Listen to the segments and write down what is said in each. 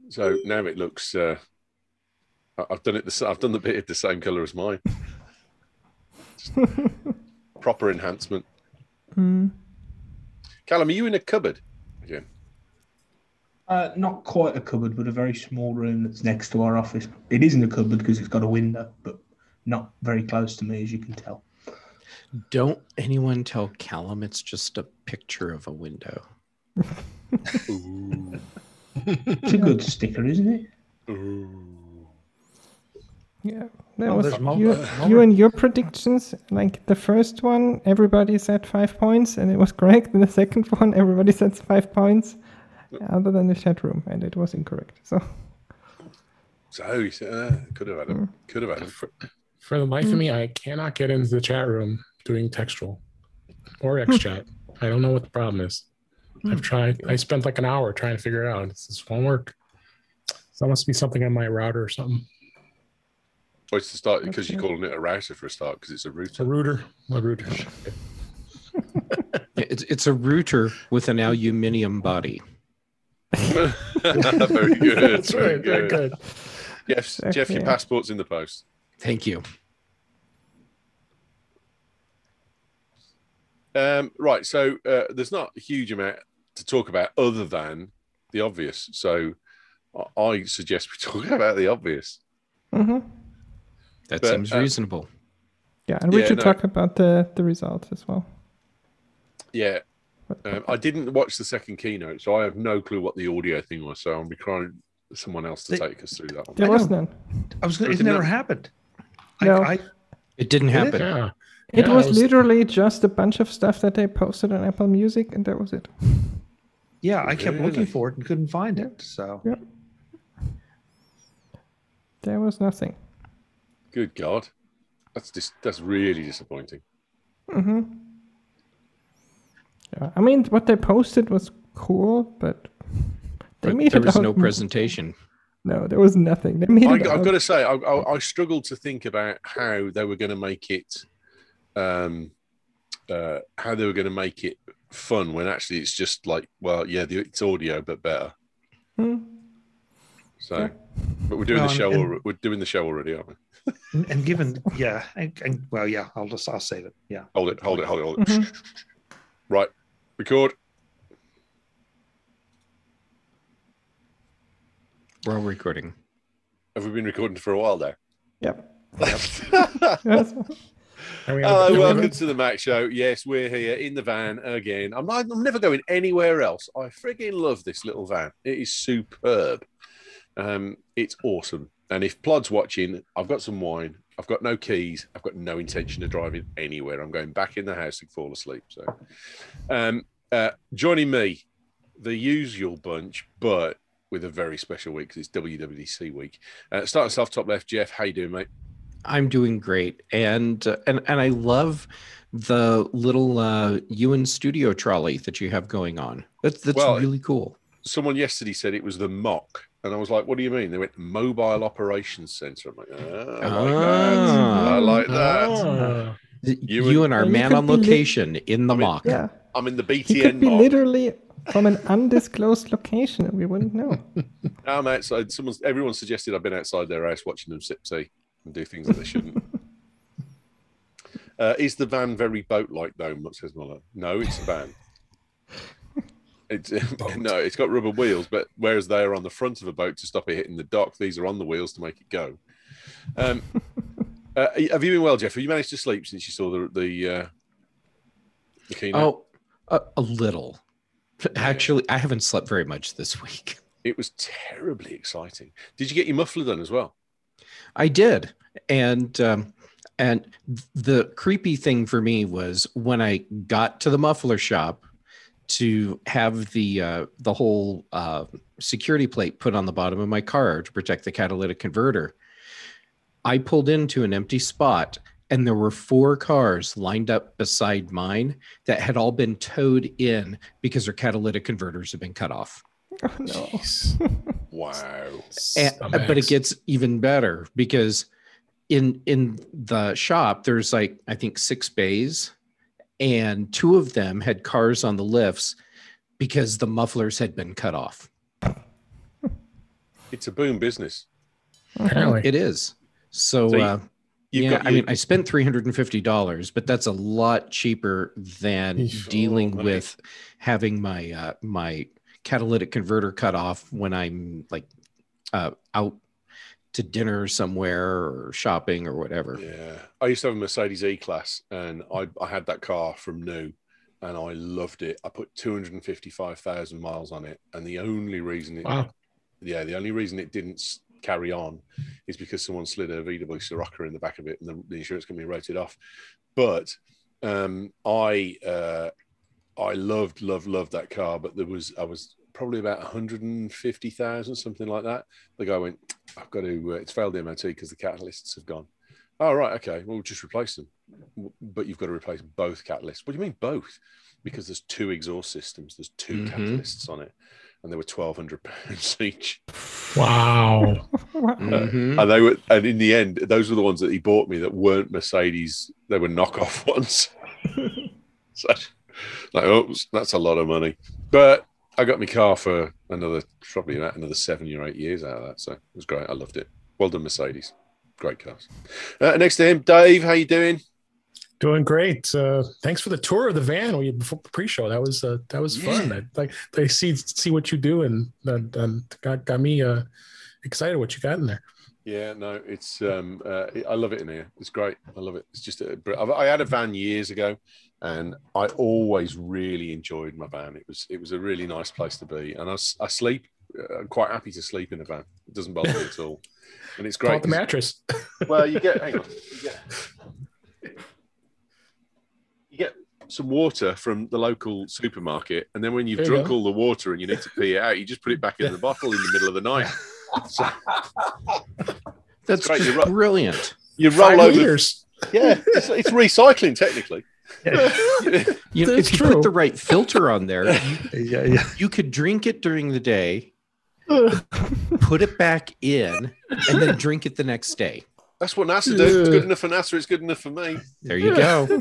So now it looks. I've done it. I've done the bit the same color as mine. Proper enhancement. Mm. Callum, are you in a cupboard again? Not quite a cupboard, but a very small room that's next to our office. It isn't a cupboard because it's got a window, but not very close to me, as you can tell. Don't anyone tell Callum it's just a picture of a window. Ooh. It's a good sticker, isn't it? Ooh. Yeah, that Oh, was there's more- you and your predictions. Like the first one, everybody said 5 points, and it was correct. And the second one, everybody said 5 points, other than the chat room, and it was incorrect. So So could have had him. Could have had him. For the life of me, I cannot get into the chat room doing textual or XChat. I don't know what the problem is. I've tried. I spent like an hour trying to figure it out. This won't work. So that must be something on my router or something. Well, it's to start because you're calling it a router for a start because it's a It's a router. router. My router. It's a router with an aluminium body. Very good. That's very right. Very good. Jeff, your Yeah. passport's in the post. Thank you. Right, so there's not a huge amount to talk about other than the obvious. So I suggest we talk about the obvious. That But, seems reasonable. yeah, and we Yeah, should no. talk about the results as well. Yeah, I didn't watch the second keynote, so I have no clue what the audio thing was. So I'll be trying someone else to take us through that one. There I was know. none. I was. It Everything never else? happened. No. It didn't Did it? happen. Yeah. It Yeah, was literally just a bunch of stuff that they posted on Apple Music, and that was it. Yeah, I kept Really? looking for it and couldn't find it. So Yeah. There was nothing. Good God, that's really disappointing. Yeah, I mean, what they posted was cool, but they But made there it was out no presentation. No, there was nothing. They made it I've out. got to say, I struggled to think about how they were going to make it, fun when actually it's just like, well, yeah, it's audio but better. So, Yeah. but we're doing Well, the show. and- We're doing the show already, aren't we? and given and well, yeah, I'll save it. Yeah. Hold it. Right, record. We're all recording. Have we been recording for a while there? Yep. And we have Hello, a- welcome to the Mac Show. Yes, we're here in the van again. I'm never going anywhere else. I frigging love this little van. It is superb. It's awesome. And if Plod's watching, I've got some wine. I've got no keys. I've got no intention of driving anywhere. I'm going back in the house to fall asleep. So, joining me, the usual bunch, but with a very special week because it's WWDC week. Starting us off top left, Jeff. How you doing, mate? I'm doing great, and I love the little Ewan Studio trolley that you have going on. That's Well, really cool. Someone yesterday said it was the mock, and I was like, "What do you mean?" They went Mobile Operations Center. I'm like, I like that. Ah. Ewan, our You man could on be location in the I mean- mock. Yeah. I'm in the He BTN could be mock. literally from an undisclosed location, and we wouldn't know. I'm outside. Everyone suggested I've been outside their house watching them sip tea and do things that they shouldn't. Is the van very boat-like though? Says Muller. No, it's a van. It's no, it's got rubber wheels, but whereas they are on the front of a boat to stop it hitting the dock, these are on the wheels to make it go. Have you been well, Jeff? Have you managed to sleep since you saw the keynote? A little. Actually, I haven't slept very much this week. It was terribly exciting. Did you get your muffler done as well? I did, and the creepy thing for me was when I got to the muffler shop to have the whole security plate put on the bottom of my car to protect the catalytic converter. I pulled into an empty spot, and there were 4 cars lined up beside mine that had all been towed in because their catalytic converters had been cut off. Oh, no. Jeez. Wow. But it gets even better because in the shop there's like I think 6 bays, and 2 of them had cars on the lifts because the mufflers had been cut off. It's a boom business. Apparently. It is. So, So You've got I mean, I spent $350, but that's a lot cheaper than Eesh. dealing Oh, mate. with having my my catalytic converter cut off when I'm like out to dinner somewhere or shopping or whatever. Yeah, I used to have a Mercedes E-Class, and I had that car from new, and I loved it. I put 255,000 miles on it, and the only reason the only reason it didn't carry on is because someone slid a VW Scirocco in the back of it, and the insurance company wrote it off. But I loved that car, but I was probably about 150,000, something like that. The guy went, I've got to, it's failed the MOT because the catalysts have gone. Oh, right, okay, we'll just replace them. But you've got to replace both catalysts. What do you mean both? Because there's two exhaust systems, there's two catalysts on it, and they were £1,200 each. Wow. And in the end, those were the ones that he bought me that weren't Mercedes. They were knockoff ones. So, like, oops, that's a lot of money. But I got my car for probably another 7 or 8 years out of that. So it was great. I loved it. Well done, Mercedes. Great cars. Next to him, Dave, how you doing? Doing great. Thanks for the tour of the van before pre-show. That was fun. I see what you do, and got me excited what you got in there. Yeah, no, it's I love it in here. It's great. I love it. It's just I had a van years ago, and I always really enjoyed my van. It was a really nice place to be, and I sleep. I'm quite happy to sleep in a van. It doesn't bother me at all, and it's great. Call it the mattress. Well, you get some water from the local supermarket, and then when you've drunk all the water and you need to pee it out, you just put it back in the bottle in the middle of the night. So, That's great. Brilliant. You roll 5 over. liters. Yeah, it's recycling technically. If you true. put the right filter on there, Yeah. you could drink it during the day, put it back in, and then drink it the next day. That's what NASA do. It's good enough for NASA. It's good enough for me. There you go.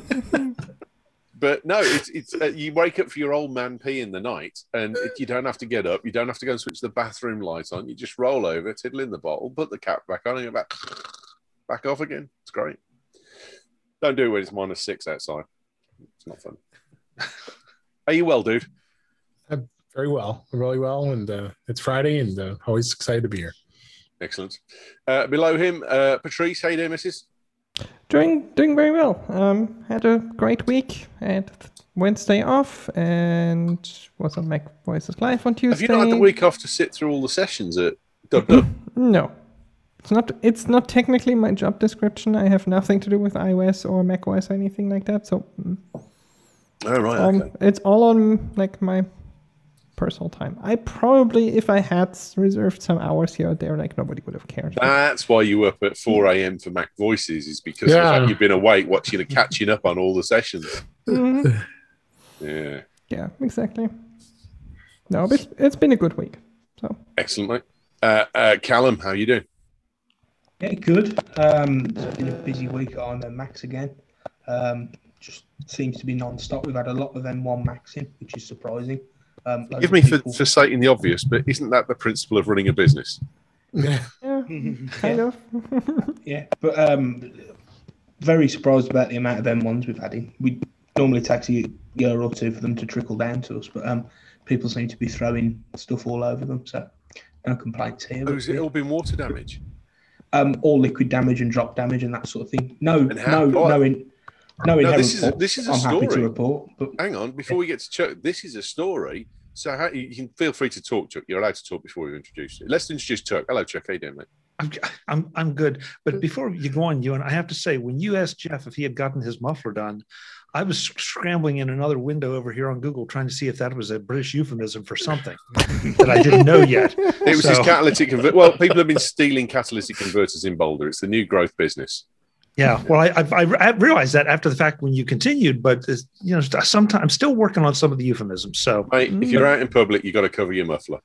But no, it's you wake up for your old man pee in the night, and you don't have to get up. You don't have to go and switch the bathroom light on. You just roll over, tiddle in the bottle, put the cap back on, and go back off again. It's great. Don't do it when it's -6 outside. It's not fun. Are you well, dude? I'm very well, really well, and it's Friday, and always excited to be here. Excellent. Below him, Patrice. How you doing, missus? Doing very well. Had a great week. Had Wednesday off and was on Mac Voices Live on Tuesday. Have you not had the week off to sit through all the sessions at Dub Dub? No. It's not technically my job description. I have nothing to do with iOS or macOS or anything like that. So Oh, right. Okay. it's all on like my personal time. I probably, if I had reserved some hours here or there, like nobody would have cared. That's why you were up at 4 a.m. for Mac Voices, is because of the fact you've been awake watching and catching up on all the sessions. Mhm. Yeah. Yeah, exactly. No, but it's been a good week. So Excellent, mate. Callum, how you doing? Yeah, good. It's been a busy week on Macs again. Just seems to be non-stop. We've had a lot of M1 Macs in, which is surprising. Loads Forgive of me people- for stating the obvious, but isn't that the principle of running a business? Yeah. yeah, kind of. Yeah, but very surprised about the amount of M1s we've had in. We normally takes a year or two for them to trickle down to us, but people seem to be throwing stuff all over them, so no complaints here. Oh, has it all been water damage? All liquid damage and drop damage and that sort of thing. No And how- inherent this is a- faults, this is a I'm happy to story. report. But Hang on, before we get to Chuck, this is a story. So you can feel free to talk, Chuck. You're allowed to talk before we introduce you. Let's introduce Chuck. Hello, Chuck. How you doing, mate? I'm good. But before you go on, Ewan, I have to say, when you asked Jeff if he had gotten his muffler done, I was scrambling in another window over here on Google trying to see if that was a British euphemism for something that I didn't know yet. It was his catalytic converter. Well, people have been stealing catalytic converters in Boulder. It's the new growth business. Yeah, well, I realized that after the fact when you continued, but sometimes I'm still working on some of the euphemisms. So, Mate, if you're out in public, you've got to cover your muffler.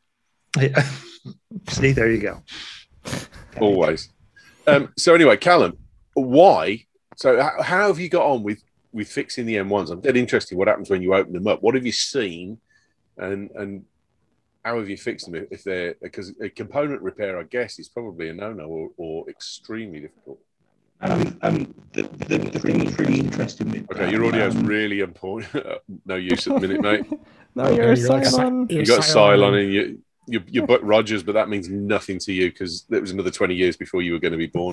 see, there you go. Always. So anyway, Callum, why? So how have you got on with fixing the M1s? I'm dead interested what happens when you open them up. What have you seen? And how have you fixed them if they're, because a component repair, I guess, is probably a no-no or extremely difficult. The thing pretty interesting with Okay, your audio's really important. No use at the minute, mate. No, you're You're like Cylon. You got Cylon and you're Buck Rogers, but that means nothing to you because it was another 20 years before you were going to be born.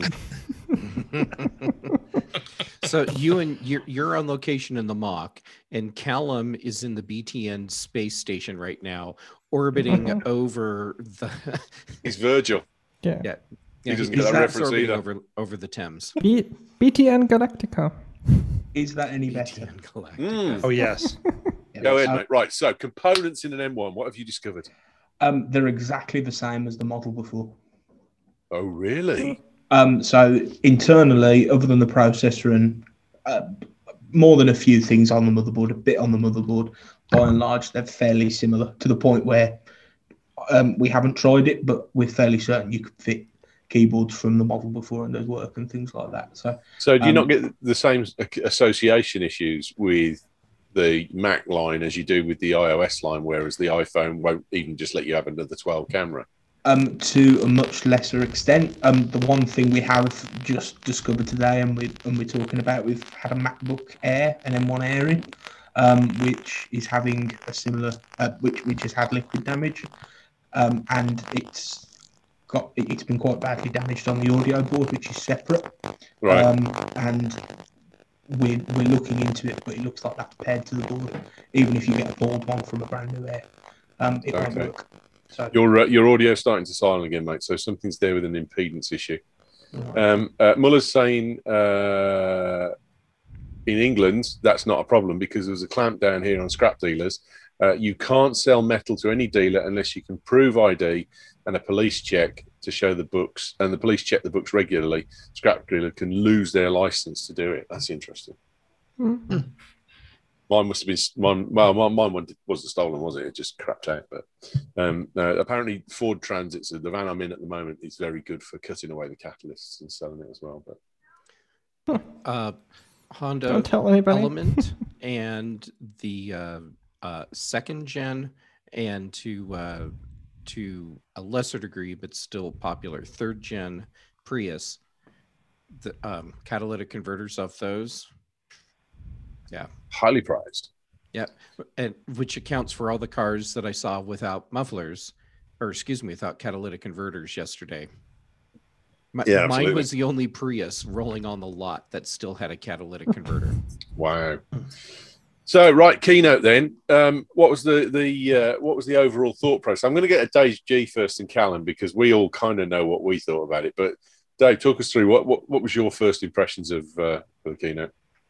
So you're on location in the Mock, and Callum is in the BTN space station right now, orbiting over the. He's Virgil. Yeah. Yeah. He doesn't he's get that reference orbiting either. over the Thames. BTN Galactica. Is that any better? BTN Galactica. Oh yes. Go ahead, mate. Right, so components in an M1, what have you discovered? They're exactly the same as the model before. Oh, really? So internally, other than the processor and more than a few things on the motherboard, a bit on the motherboard, by and large, they're fairly similar to the point where we haven't tried it, but we're fairly certain you could fit keyboards from the model before and those work and things like that. So Do you not get the same association issues with the Mac line as you do with the iOS line, whereas the iPhone won't even just let you have another 12 camera? To a much lesser extent. The one thing we have just discovered today, and we're talking about, we've had a MacBook Air, an M1 Air in, which is having a similar, which has had liquid damage, and it's been quite badly damaged on the audio board, which is separate. Right. And we're looking into it, but it looks like that's paired to the board. Even if you get a board one from a brand new Air, it won't work. So Your audio's starting to silent again, mate. So something's there with an impedance issue. Muller's saying in England that's not a problem because there's a clamp down here on scrap dealers. You can't sell metal to any dealer unless you can prove ID and a police check to show the books, and the police check the books regularly. Scrap dealer can lose their license to do it. That's interesting. Mm-hmm. Mine must have been mine wasn't stolen, was it? It just crapped out. But apparently, Ford Transits, the van I'm in at the moment, is very good for cutting away the catalysts and selling it as well. But Honda Don't tell anybody. Element and the second gen, and to a lesser degree, but still popular, third gen Prius, the catalytic converters of those. Yeah. Highly prized. Yeah. And which accounts for all the cars that I saw without mufflers, or excuse me, without catalytic converters yesterday. Mine was the only Prius rolling on the lot that still had a catalytic converter. Wow. So, right, keynote then. What was the overall thought process? I'm going to get a Dave G first and Callum because we all kind of know what we thought about it. But Dave, talk us through what was your first impressions of the keynote?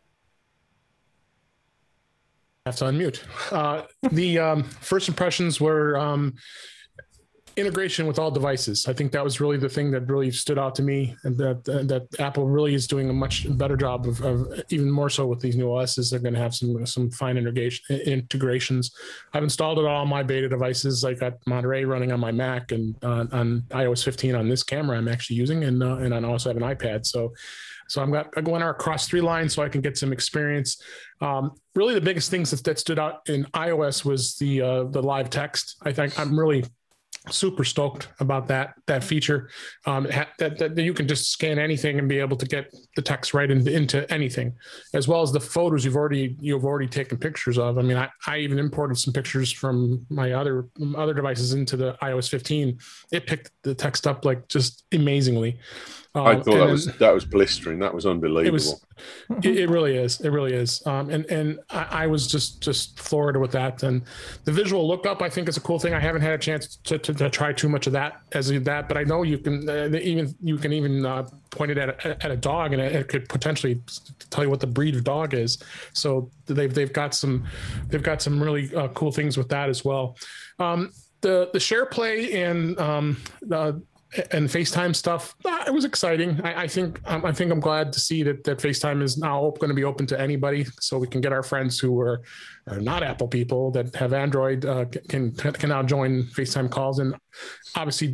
I have to unmute. The first impressions were integration with all devices. I think that was really the thing that really stood out to me, and that Apple really is doing a much better job of even more so with these new OSs. They're going to have some fine integrations. I've installed it all on my beta devices. I got Monterey running on my Mac and on iOS 15 on this camera I'm actually using, and I also have an iPad. So I'm going across 3 lines so I can get some experience. Really, the biggest things that stood out in iOS was the live text. I think I'm really super stoked about that feature. That you can just scan anything and be able to get the text right into anything, as well as the photos you've already taken pictures of. I mean, I even imported some pictures from my other devices into the iOS 15. It picked the text up like just amazingly. I thought that was blistering. That was unbelievable. It really is. It really is. And I was just floored with that. And the visual lookup, I think, is a cool thing. I haven't had a chance to try too much of that but I know you can even point it at a dog, and it could potentially tell you what the breed of dog is. So they've got some really cool things with that as well. The SharePlay and FaceTime stuff, it was exciting. I think I'm glad to see that FaceTime is now going to be open to anybody, so we can get our friends who are not Apple people that have Android can now join FaceTime calls. And obviously,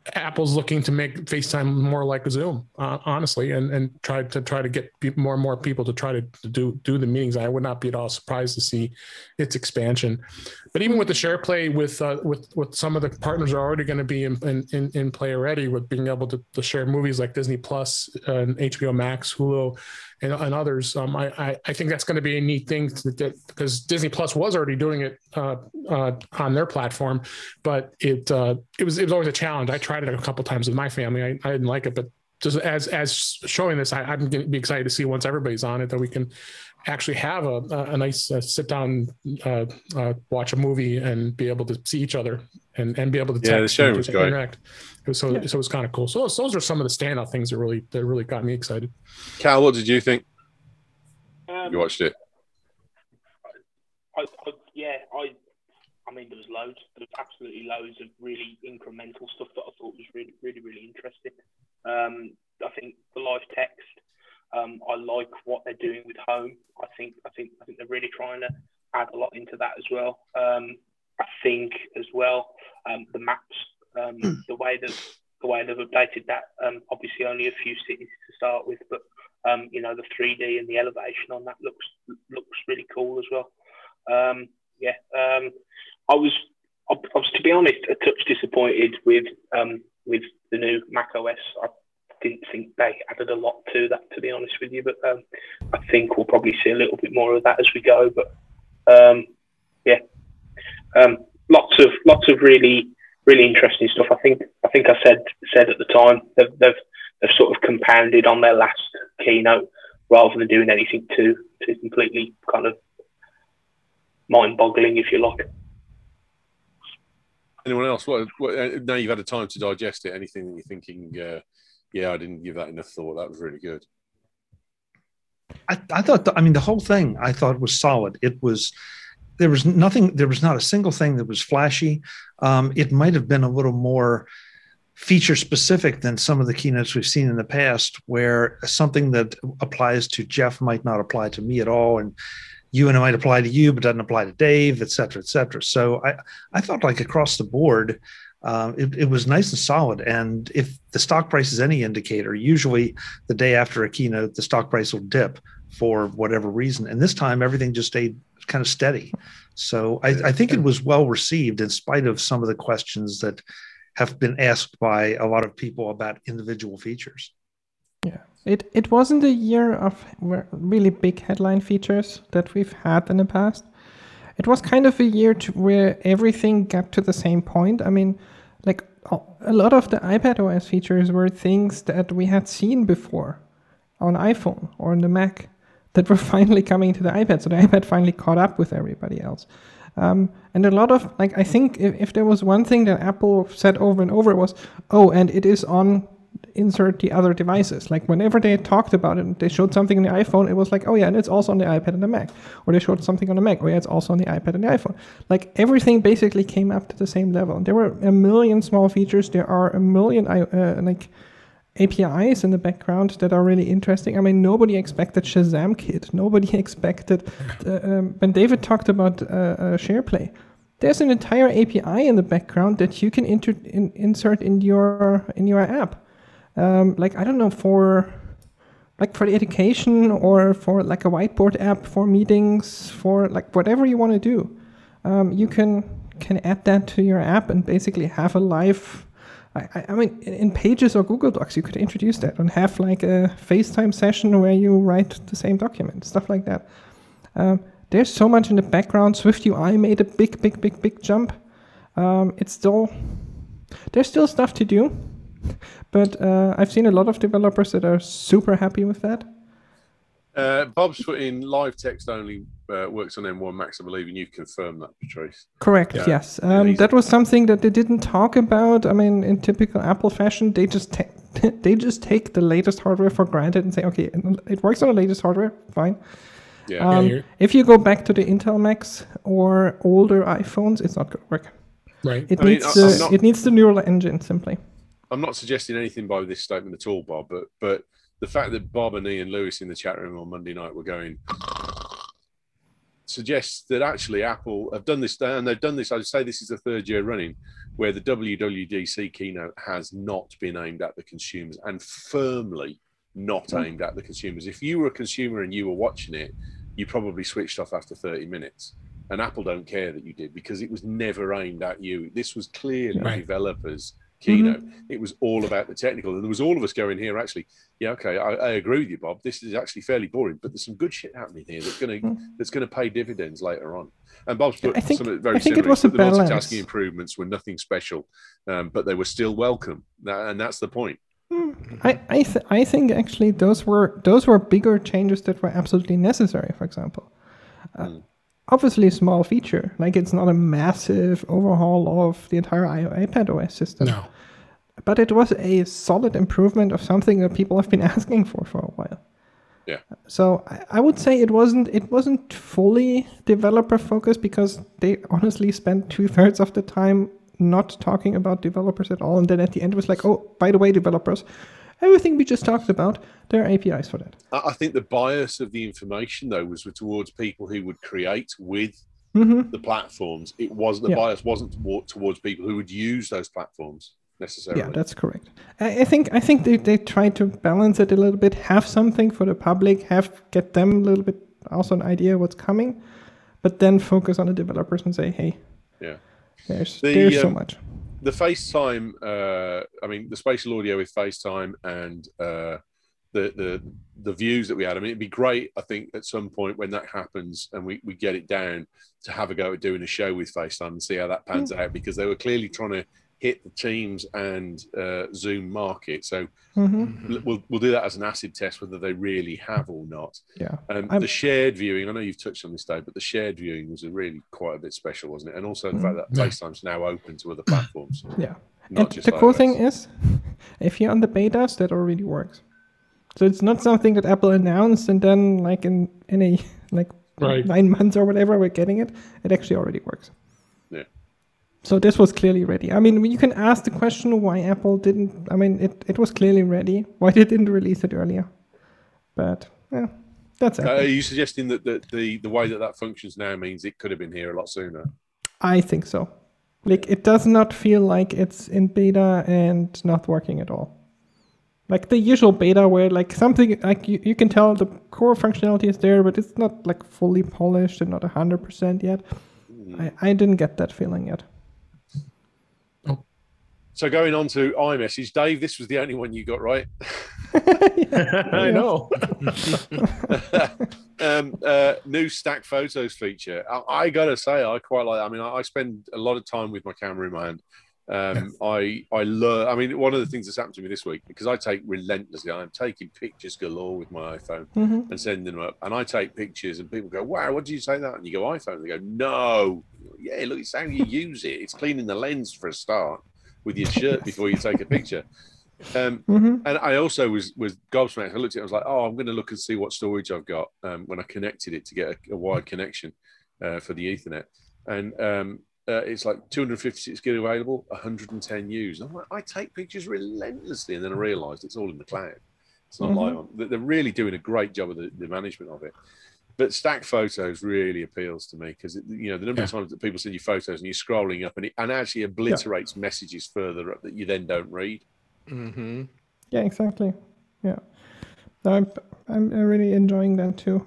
Apple's looking to make FaceTime more like Zoom, honestly, and try to get more and more people to try to do the meetings. I would not be at all surprised to see its expansion. But even with the share play with some of the partners are already going to be in play already, with being able to share movies like Disney Plus and HBO Max, Hulu, and others. I think that's going to be a neat thing because Disney Plus was already doing it on their platform, but it was always a challenge. I tried it a couple times with my family. I didn't like it, but just as showing this, I'm going to be excited to see once everybody's on it that we can actually have a nice sit down, watch a movie and be able to see each other and be able to text the sharing was great. Interact. So it was kind of cool. So those are some of the standout things that really got me excited. Cal, what did you think? You watched it? I mean, there was loads. There was absolutely loads of really incremental stuff that I thought was really, really, really interesting. I think the live text. I like what they're doing with home. I think they're really trying to add a lot into that as well. I think as well the maps, the way they've updated that. Obviously, only a few cities to start with, but the 3D and the elevation on that looks really cool as well. I was to be honest a touch disappointed with the new Mac OS. I didn't think they added a lot to that, to be honest with you, but I think we'll probably see a little bit more of that as we go. But lots of really, really interesting stuff. I think I said at the time they've sort of compounded on their last keynote rather than doing anything too completely kind of mind-boggling, if you like. Anyone else? What? Now you've had a time to digest it. Anything that you're thinking? I didn't give that enough thought. That was really good. I thought. The whole thing I thought was solid. There was nothing. There was not a single thing that was flashy. It might have been a little more feature specific than some of the keynotes we've seen in the past, where something that applies to Jeff might not apply to me at all, and you and it might apply to you, but doesn't apply to Dave, et cetera, et cetera. So I felt like across the board, it was nice and solid. And if the stock price is any indicator, usually the day after a keynote, the stock price will dip for whatever reason. And this time, everything just stayed kind of steady. So I think it was well received in spite of some of the questions that have been asked by a lot of people about individual features. Yeah, it wasn't a year of really big headline features that we've had in the past. It was kind of a year where everything got to the same point. I mean, like a lot of the iPadOS features were things that we had seen before on iPhone or on the Mac that were finally coming to the iPad. So the iPad finally caught up with everybody else. And a lot of, I think if there was one thing that Apple said over and over, it was, and it is on insert the other devices. Like whenever they talked about it, they showed something on the iPhone, it was like, and it's also on the iPad and the Mac. Or they showed something on the Mac, it's also on the iPad and the iPhone. Like everything basically came up to the same level. There were a million small features. There are a million APIs in the background that are really interesting. I mean, nobody expected Shazam Kit. Nobody expected when David talked about SharePlay. There's an entire API in the background that you can insert in your app. I don't know, for the education or for like a whiteboard app for meetings, for like whatever you want to do. You can add that to your app and basically have a live. I mean, in Pages or Google Docs, you could introduce that and have like a FaceTime session where you write the same document, stuff like that. There's so much in the background. SwiftUI made a big jump. There's still stuff to do, but I've seen a lot of developers that are super happy with that. Bob's put in live text only works on M1 Max, I believe, and you've confirmed that, Patrice. Correct, yes. That was something that they didn't talk about. I mean, in typical Apple fashion, they just take the latest hardware for granted and say, okay, it works on the latest hardware, fine. Yeah. If you go back to the Intel Macs or older iPhones, it's not going to work. Right. It needs the neural engine, simply. I'm not suggesting anything by this statement at all, Bob, but the fact that Bob and Ian Lewis in the chat room on Monday night were going, suggests that actually Apple have done this, and they've done this. I'd say this is the third year running where the WWDC keynote has not been aimed at the consumers, and firmly not aimed at the consumers. If you were a consumer and you were watching it, you probably switched off after 30 minutes. And Apple don't care that you did, because it was never aimed at you. This was clearly developers' keynote. It was all about the technical. And there was all of us going here, actually, yeah, okay, I agree with you, Bob. This is actually fairly boring, but there's some good shit happening here that's gonna pay dividends later on. And Bob's put something very similar. It was a the balance. multitasking improvements were nothing special, but they were still welcome. And that's the point. I think actually those were bigger changes that were absolutely necessary. For example, obviously a small feature, like it's not a massive overhaul of the entire iPad OS system. No, but it was a solid improvement of something that people have been asking for a while. Yeah. So I would say it wasn't fully developer focused, because they honestly spent 2/3 of the time not talking about developers at all, and then at the end it was like, oh, by the way, developers, everything we just talked about, there are APIs for that. I think the bias of the information, though, was towards people who would create with the platforms. It was the bias wasn't towards people who would use those platforms necessarily. Yeah, that's correct. I think they tried to balance it a little bit, have something for the public, get them a little bit also an idea what's coming, but then focus on the developers and say, hey, there's so much. The FaceTime, the spatial audio with FaceTime and the views that we had. I mean, it'd be great, I think, at some point when that happens and we get it down, to have a go at doing a show with FaceTime and see how that pans out, because they were clearly trying to hit the Teams and Zoom market. So we'll do that as an acid test, whether they really have or not. Yeah. The shared viewing, I know you've touched on this, Dave, but the shared viewing was quite a bit special, wasn't it? And also the fact that FaceTime's now open to other platforms. Yeah. And the cool thing is, if you're on the betas, that already works. So it's not something that Apple announced and then like in a 9 months or whatever we're getting it. It actually already works. Yeah. So this was clearly ready. I mean, you can ask the question why Apple didn't. I mean, it was clearly ready. Why they didn't release it earlier? But yeah, that's it. Are you suggesting that the way that functions now means it could have been here a lot sooner? I think so. Like, it does not feel like it's in beta and not working at all. Like the usual beta where like something like you can tell the core functionality is there, but it's not like fully polished and not 100% yet. I didn't get that feeling yet. So going on to iMessage, Dave, this was the only one you got right. I know. New stack photos feature. I gotta say, I quite like. I mean, I spend a lot of time with my camera in my hand. I love. I mean, one of the things that's happened to me this week, because I take relentlessly. I'm taking pictures galore with my iPhone and sending them up. And I take pictures, and people go, "Wow, what did you say that?" And you go, "iPhone." And they go, "No, yeah, look, it's how you use it. It's cleaning the lens for a start with your shirt before you take a picture." And I also was gobsmacked. I looked at it, I was like, oh, I'm going to look and see what storage I've got when I connected it to get a wired connection for the Ethernet. And it's like 256 gig available, 110 used. I'm like, I take pictures relentlessly. And then I realized it's all in the cloud. It's not live on. They're really doing a great job of the management of it. But stack photos really appeals to me because, the number of times that people send you photos and you're scrolling up and it actually obliterates messages further up that you then don't read. Yeah, exactly. Yeah. I'm really enjoying that too.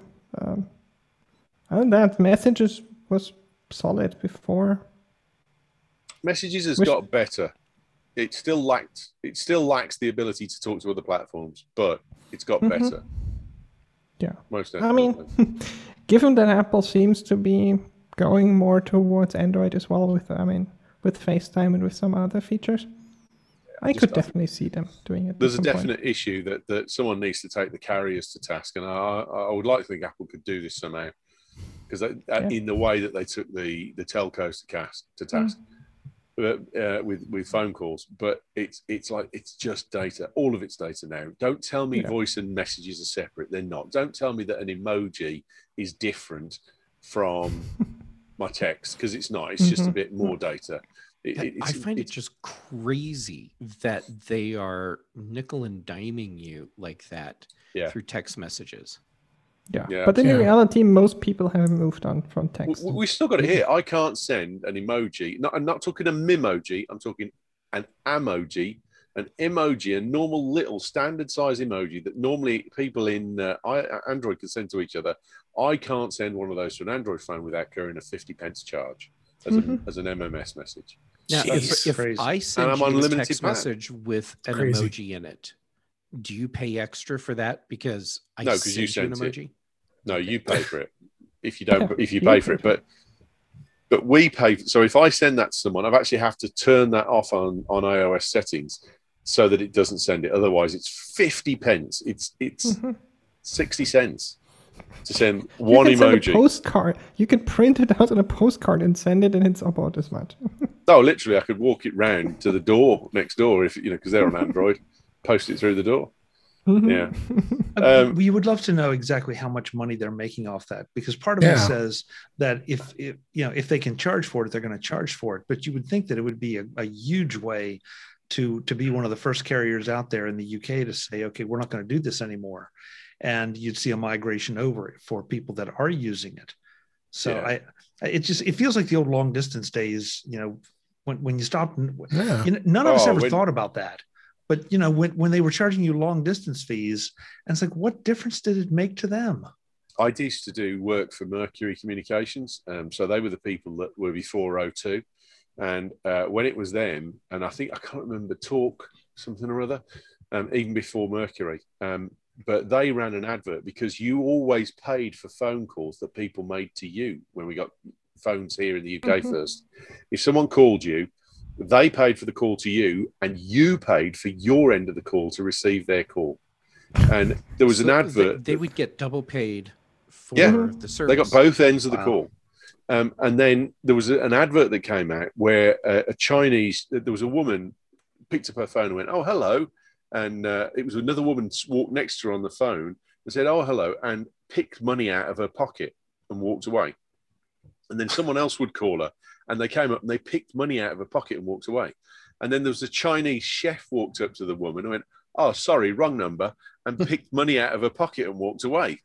And that Messages was solid before. Messages has got better. It still lacks the ability to talk to other platforms, but it's got better. Yeah. Most definitely. I mean, given that Apple seems to be going more towards Android as well with FaceTime and with some other features, I could definitely see them doing it. There's a definite issue that someone needs to take the carriers to task, and I would like to think Apple could do this somehow, because in the way that they took the telcos to task with phone calls, but it's just data. All of it's data now. Don't tell me voice and messages are separate. They're not. Don't tell me that an emoji is different from my text, because it's not. It's just a bit more data. I find it just crazy that they are nickel and diming you like that through text messages. Yeah. But in reality, most people have moved on from text. We still got it here. I can't send an emoji. No, I'm not talking a mimoji. I'm talking an emoji, a normal little standard size emoji that normally people in Android can send to each other. I can't send one of those to an Android phone without carrying a 50p charge as an MMS message. Now, if I send you a text message with an emoji in it, do you pay extra for that because sent you an emoji? It. No, you pay for it. If you pay for it, but we pay. So if I send that to someone, I've actually have to turn that off on iOS settings so that it doesn't send it. Otherwise, it's 50p. It's 60 cents to send one emoji. Send a postcard. You can print it out on a postcard and send it, and it's about as much. Oh, literally, I could walk it round to the door next door if because they're on Android, post it through the door. Yeah. We would love to know exactly how much money they're making off that, because part of it says that if they can charge for it, they're going to charge for it. But you would think that it would be a huge way to be one of the first carriers out there in the UK to say, okay, we're not going to do this anymore. And you'd see a migration over it for people that are using it. So it feels like the old long distance days, when you stopped, none of us ever thought about that. But, when they were charging you long distance fees, and it's like, what difference did it make to them? I used to do work for Mercury Communications. So they were the people that were before O2. And when it was them, and I can't remember, Talk something or other, even before Mercury. But they ran an advert because you always paid for phone calls that people made to you when we got phones here in the UK first. If someone called you, they paid for the call to you, and you paid for your end of the call to receive their call. And there was an advert. They would get double paid for the service. They got both ends of the call. And then there was an advert that came out where there was a woman picked up her phone and went, "Oh, hello." And it was another woman walked next to her on the phone and said, "Oh, hello," and picked money out of her pocket and walked away. And then someone else would call her, and they came up and they picked money out of her pocket and walked away. And then there was a Chinese chef walked up to the woman and went, "Oh, sorry, wrong number," and picked money out of her pocket and walked away.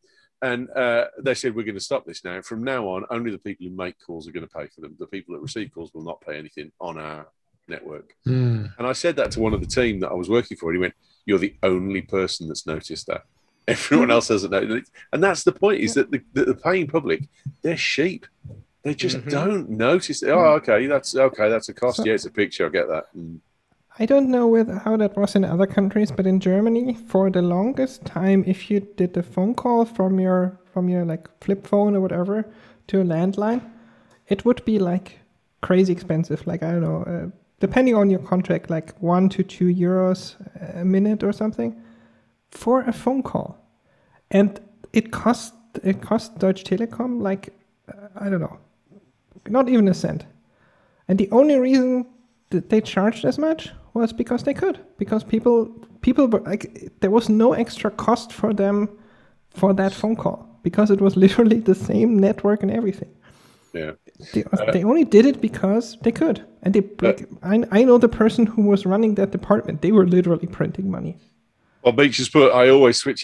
And they said, "We're going to stop this now. From now on, only the people who make calls are going to pay for them. The people that receive calls will not pay anything on our network." And I said that to one of the team that I was working for, and he went, "You're the only person that's noticed that. Everyone else hasn't noticed." And that's the point, is that the paying public, they're sheep. They just don't notice it. "Oh, okay, that's a cost." So, it's a picture, I get that. I don't know how that was in other countries, but in Germany, for the longest time, if you did a phone call from your like flip phone or whatever to a landline, it would be like crazy expensive. Like, I don't know, depending on your contract, like €1 to €2 a minute or something for a phone call. And it cost Deutsche Telekom like, I don't know, not even a cent. And the only reason that they charged as much was because they could, because people were like, there was no extra cost for them for that phone call, because it was literally the same network and everything. Yeah. They only did it because they could. And I know the person who was running that department. They were literally printing money. Well, Beach has put, I always switch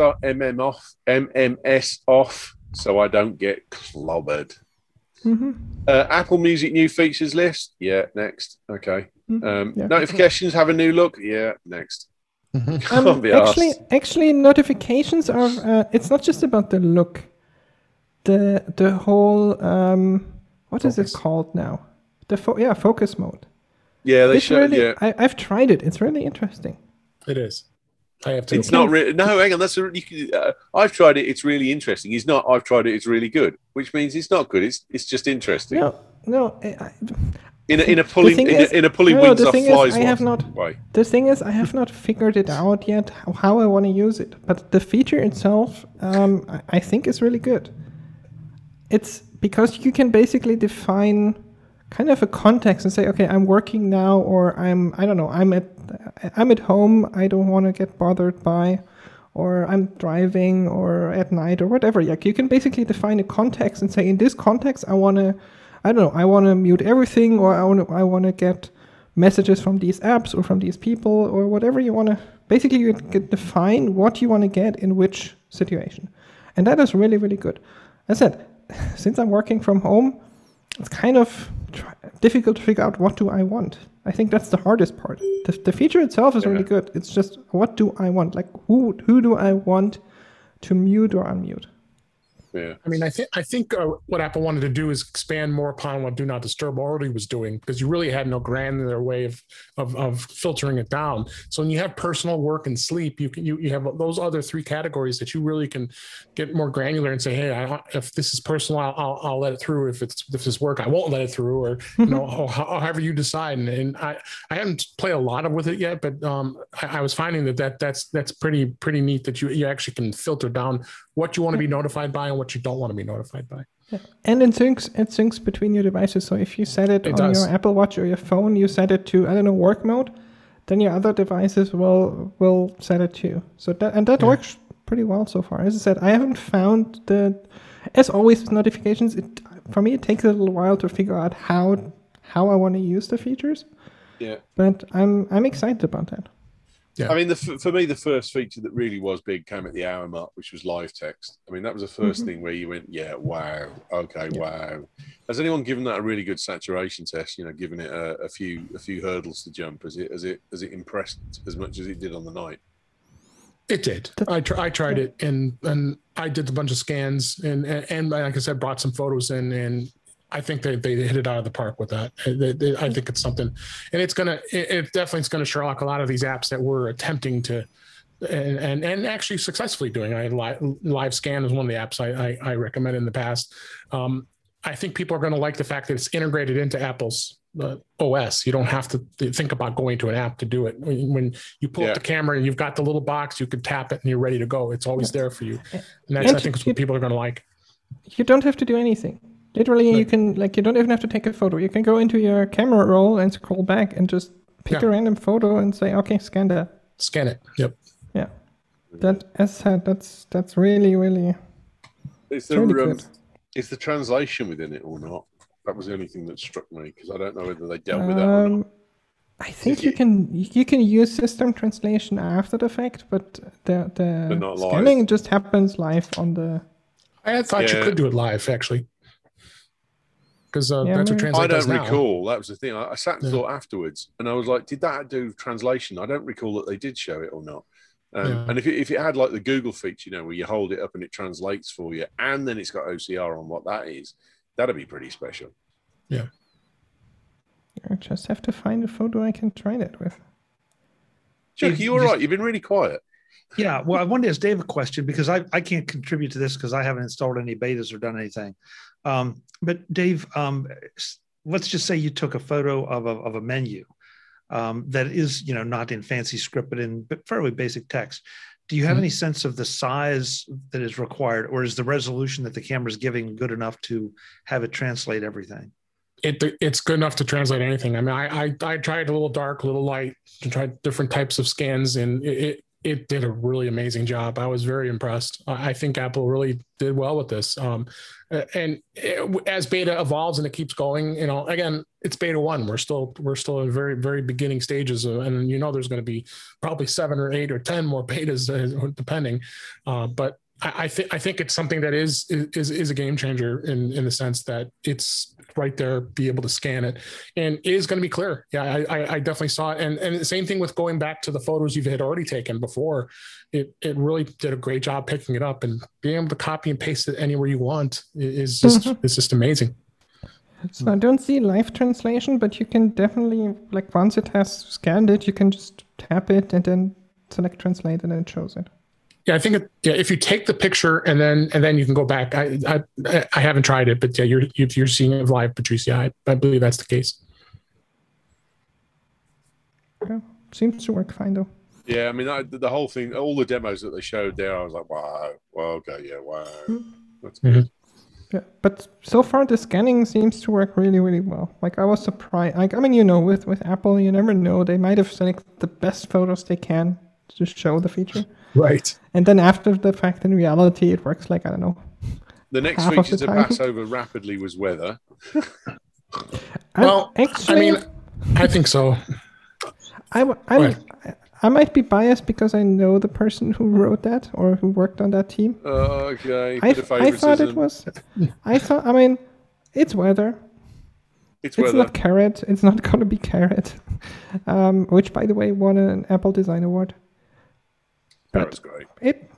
MMS off so I don't get clobbered. Apple Music new features list. Yeah, next. Okay. Notifications have a new look. Yeah, next. Actually, notifications are. It's not just about the look. The whole what is it called now? Focus mode. Yeah, they show. Really, I've tried it. It's really interesting. It is. I have to. It's not really. No, hang on. I've tried it. It's really interesting. It's not. I've tried it. It's really good. Which means it's not good. It's just interesting. No. In a pulling wings off flies way. The thing is, I have not figured it out yet how I want to use it. But the feature itself, I think, is really good. It's because you can basically define kind of a context and say, okay, I'm working now, or I'm at home, I don't want to get bothered by, or I'm driving, or at night, or whatever. Like, you can basically define a context and say, in this context, I want to mute everything, or I want to get messages from these apps or from these people, or whatever you want to. Basically, you can define what you want to get in which situation. And that is really, really good. As I said, since I'm working from home, it's kind of difficult to figure out what do I want. I think that's the hardest part. The feature itself is really good. It's just, what do I want? Like, who do I want to mute or unmute? Yeah. I mean, I think what Apple wanted to do is expand more upon what Do Not Disturb already was doing, because you really had no granular way of filtering it down. So when you have personal, work, and sleep, you have those other three categories that you really can get more granular and say, hey, if this is personal, I'll let it through. If this is work, I won't let it through, or however you decide. And I haven't played a lot with it yet, but I was finding that's pretty neat that you actually can filter down what you want to be notified by and what you don't want to be notified by. Yeah. And it syncs between your devices. So if you set it on your Apple Watch or your phone, you set it to, work mode, then your other devices will set it too. So that works pretty well so far. As I said, I haven't found as always with notifications, for me it takes a little while to figure out how I want to use the features. Yeah. But I'm excited about that. Yeah. I mean, for me, the first feature that really was big came at the hour mark, which was live text. I mean, that was the first thing where you went, wow, okay, wow. Has anyone given that a really good saturation test? Given it a few hurdles to jump? Has it impressed as much as it did on the night? It did. I tried it, and I did a bunch of scans, and like I said, brought some photos in, and I think they hit it out of the park with that. I think it's something, and it definitely is going to Sherlock a lot of these apps that we're attempting to, and actually successfully doing. Live Scan is one of the apps I recommend in the past. I think people are going to like the fact that it's integrated into Apple's OS. You don't have to think about going to an app to do it. When you pull up the camera and you've got the little box, you can tap it and you're ready to go. It's always there for you, and I think it's what people are going to like. You don't have to do anything. Literally, you can, you don't even have to take a photo. You can go into your camera roll and scroll back and just pick a random photo and say, okay, scan that. Scan it. Yep. Yeah. That, as said, that's really, really, it's really good. Is the translation within it or not? That was the only thing that struck me, because I don't know whether they dealt with that or not. I think you can use system translation after the fact, but the scanning just happens live on the... I thought you could do it live, actually. Because that's what Translate does now. I don't recall. That was the thing. I sat and thought afterwards, and I was like, did that do translation? I don't recall that they did show it or not. And if it had like the Google feature, where you hold it up and it translates for you, and then it's got OCR on what that is, that'd be pretty special. Yeah. I just have to find a photo I can try that with. Chuck, you all right? You've been really quiet. Yeah, well, I wanted to ask Dave a question, because I can't contribute to this because I haven't installed any betas or done anything. But Dave, let's just say you took a photo of a menu that is, not in fancy script, but in fairly basic text. Do you have any sense of the size that is required, or is the resolution that the camera is giving good enough to have it translate everything? It's good enough to translate anything. I mean, I tried a little dark, a little light, to try different types of scans, and it did a really amazing job. I was very impressed. I think Apple really did well with this. As beta evolves and it keeps going, again, it's beta 1. We're still in very, very beginning stages, and there's going to be probably 7 or 8 or 10 more betas, depending. But I think it's something that is a game changer in the sense that it's right there, be able to scan it, and it is going to be clear. Yeah, I definitely saw it, and the same thing with going back to the photos you had already taken before. It really did a great job picking it up, and being able to copy and paste it anywhere you want is just amazing. So I don't see live translation, but you can definitely, once it has scanned it, you can just tap it and then select translate, and then it shows it. Yeah, I think if you take the picture and then you can go back. I haven't tried it, but yeah, you're seeing it live, Patricia. I believe that's the case. Yeah, seems to work fine though. Yeah, I mean the whole thing, all the demos that they showed there, I was like, wow, well, okay, yeah, wow, that's good. Yeah, but so far the scanning seems to work really, really well. I was surprised. With Apple, you never know. They might have selected the best photos they can to show the feature. Right. And then after the fact, in reality, it works I don't know. The next feature to pass over rapidly was weather. Well, actually, I think so. I'm I might be biased because I know the person who wrote that or who worked on that team. Okay. I Bit of thought it favoritism. was. I mean, it's weather. It's It's weather. not Carrot. It's not going to be Carrot, which, by the way, won an Apple Design Award. Carrot's great.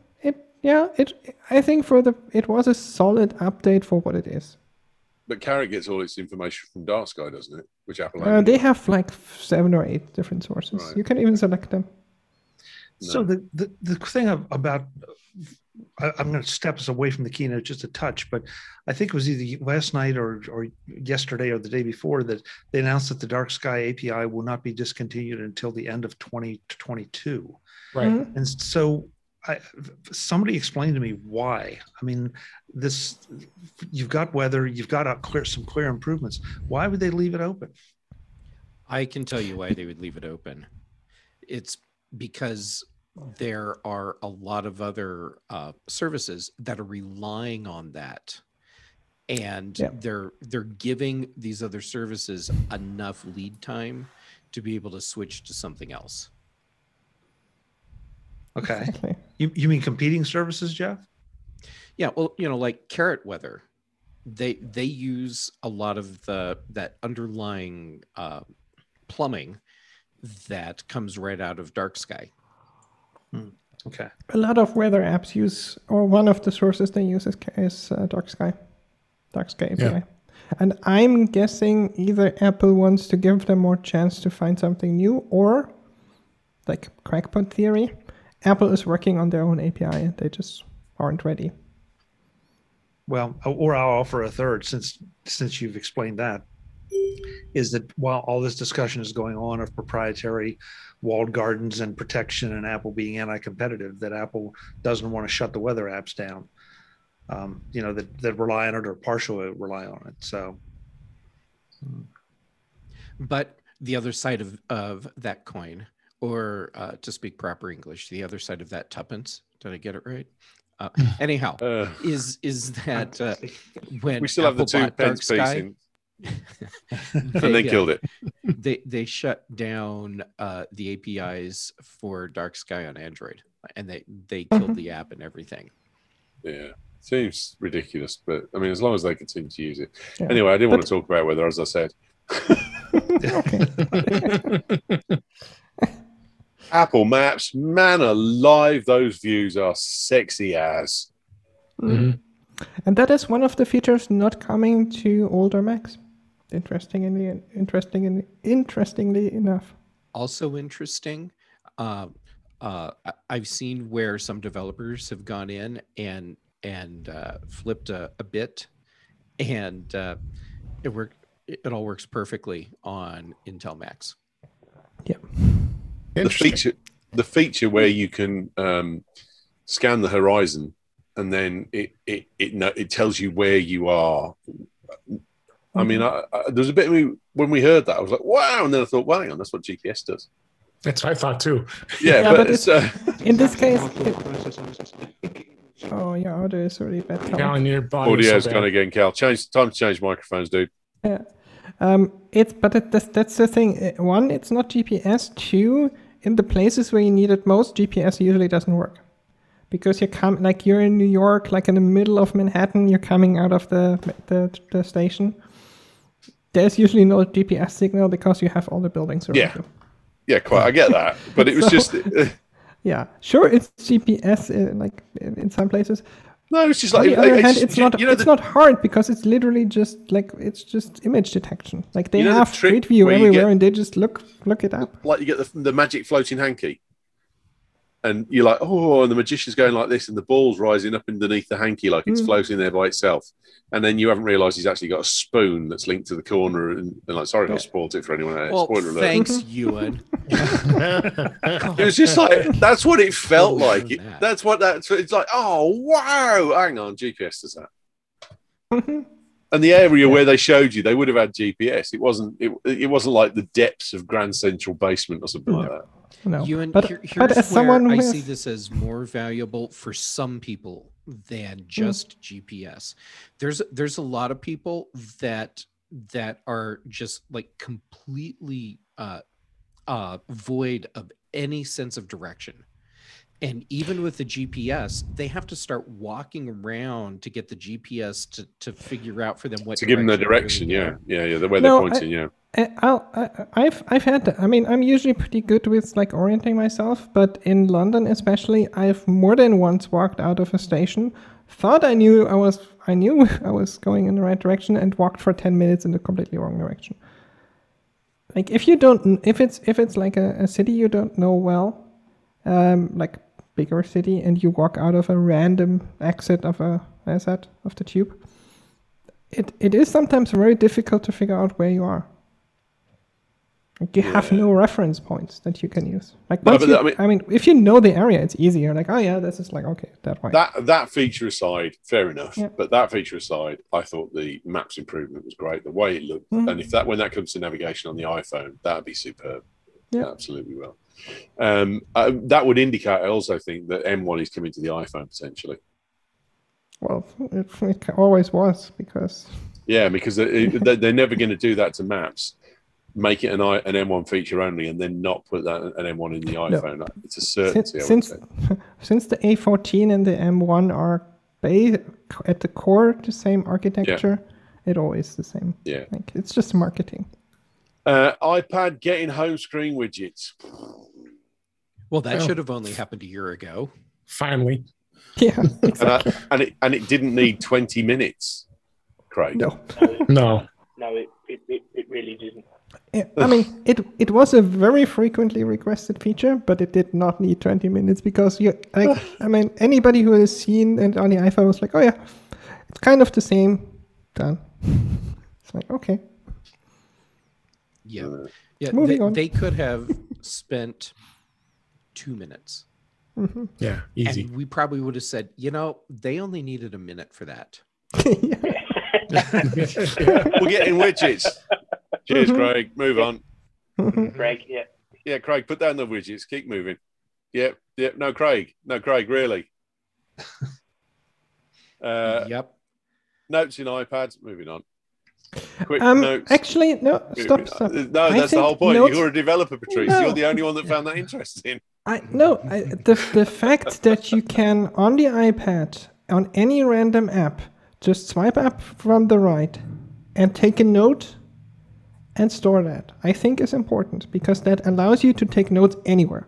I think it was a solid update for what it is. But Carrot gets all its information from Dark Sky, doesn't it? Which Apple hasn't. They have like 7 or 8 different sources. Right. You can even select them. So the thing about I'm going to step us away from the keynote just a touch, but I think it was either last night or yesterday or the day before that they announced that the Dark Sky API will not be discontinued until the end of 2022. Right. Mhm. And so somebody explained to me why. I mean, you've got weather, you've got some clear improvements. Why would they leave it open? I can tell you why they would leave it open. It's because there are a lot of other services that are relying on that, and Yeah. they're giving these other services enough lead time to be able to switch to something else. Okay. Exactly. You mean competing services, Jeff? Yeah, well, like Carrot Weather, they use a lot of that underlying plumbing that comes right out of Dark Sky. Okay. A lot of weather apps use, or one of the sources they use is Dark Sky API. Yeah. And I'm guessing either Apple wants to give them more chance to find something new, or like crackpot theory, Apple is working on their own API and they just aren't ready. Well, or I'll offer a third, since you've explained that, is that while all this discussion is going on of proprietary walled gardens and protection and Apple being anti-competitive, that Apple doesn't want to shut the weather apps down, that rely on it or partially rely on it. So, But the other side of that coin, or to speak proper English, the other side of that tuppence, did I get it right? Anyhow, is that when We still have the Apple bought 2 pence Dark piece Sky, in, and they killed it. They shut down the APIs for Dark Sky on Android, and they killed the app and everything. Yeah. Seems ridiculous, but I mean, as long as they continue to use it. Yeah. Anyway, I didn't want to talk about weather, as I said. Apple Maps, man alive, those views are sexy as. Mhm. And that is one of the features not coming to older Macs. Interestingly enough. Also interesting, I've seen where some developers have gone in and flipped a bit, and it all works perfectly on Intel Macs. The feature where you can scan the horizon and then it tells you where you are. I mean, there's a bit of me when we heard that, I was like, wow, and then I thought, well, hang on, that's what GPS does. That's what I thought too. Yeah, but it's, in this case, your audio is really bad. Cal, your body audio's so gone bad. again, Cal. Time to change microphones, dude. Yeah. That's the thing. One, it's not GPS. Two, in the places where you need it most, GPS usually doesn't work. Because you're in New York, like in the middle of Manhattan, you're coming out of the station. There's usually no GPS signal because you have all the buildings around you. Yeah, quite. I get that, but it was just. Yeah, sure, it's GPS in some places. No, it's just On like. the other hand, just- it's not hard because it's literally just it's just image detection. Like they You know the have trick Street View where you everywhere, get- and they just look it up. Like you get the magic floating hanky, and you're like, oh, and the magician's going like this, and the ball's rising up underneath the hanky like it's floating there by itself, and then you haven't realised he's actually got a spoon that's linked to the corner, and like, sorry, I've spoiled it for anyone else. Well, Spoiler alert. thanks, Ewan. It was just like that's what it felt Totally like. done that. That's what it's like. Oh wow! Hang on, GPS does that. And the area where they showed you, they would have had GPS. It wasn't. It wasn't like the depths of Grand Central Basement or something like that. No, Ewan, but here's as where someone I with see this as more valuable for some people than just GPS. There's a lot of people that are just like completely void of any sense of direction. And even with the GPS, they have to start walking around to get the GPS to figure out for them what to give them the direction. really The way they're pointing. I've had that. I mean, I'm usually pretty good with like orienting myself, but in London especially, I've more than once walked out of a station, thought I knew I was going in the right direction, and walked for 10 minutes in the completely wrong direction. Like if it's like a city you don't know well, like bigger city, and you walk out of a random exit of the tube, it is sometimes very difficult to figure out where you are. Like you have no reference points that you can use. Like if you know the area, it's easier. Like, oh yeah, this is like, okay, that way. That feature aside, fair enough. Yeah. But that feature aside, I thought the maps improvement was great. The way it looked, and when that comes to navigation on the iPhone, that'd be superb. Yeah, absolutely will. That would indicate, I also think, that M1 is coming to the iPhone potentially. Well, it always was, because they're never going to do that to maps. Make it an M1 feature only, and then not put that an M1 in the iPhone. No. It's a certainty. Since the A14 and the M1 are at the core the same architecture, it always the same. Yeah, like, it's just marketing. iPad getting home screen widgets. Well, that should have only happened a year ago. Finally. Yeah, exactly. and it didn't need 20 minutes, Craig. No, it really didn't. I mean, it was a very frequently requested feature, but it did not need 20 minutes because anybody who has seen it on the iPhone was like, oh yeah, it's kind of the same. Done. It's like, okay. Yeah. Moving on. They could have spent 2 minutes. Mm-hmm. Yeah, easy. And we probably would have said, they only needed a minute for that. We're getting widgets. Cheers, Craig. Move on. Craig, Yeah, Craig, put down the widgets. Keep moving. Yep. No, Craig, really. Yep. Notes in iPads. Moving on. Quick notes. Actually, no, stop. No, that's the whole point. You're a developer, Patrice. No. You're the only one that found that interesting. The fact that you can, on the iPad, on any random app, just swipe up from the right and take a note and store that, I think is important, because that allows you to take notes anywhere.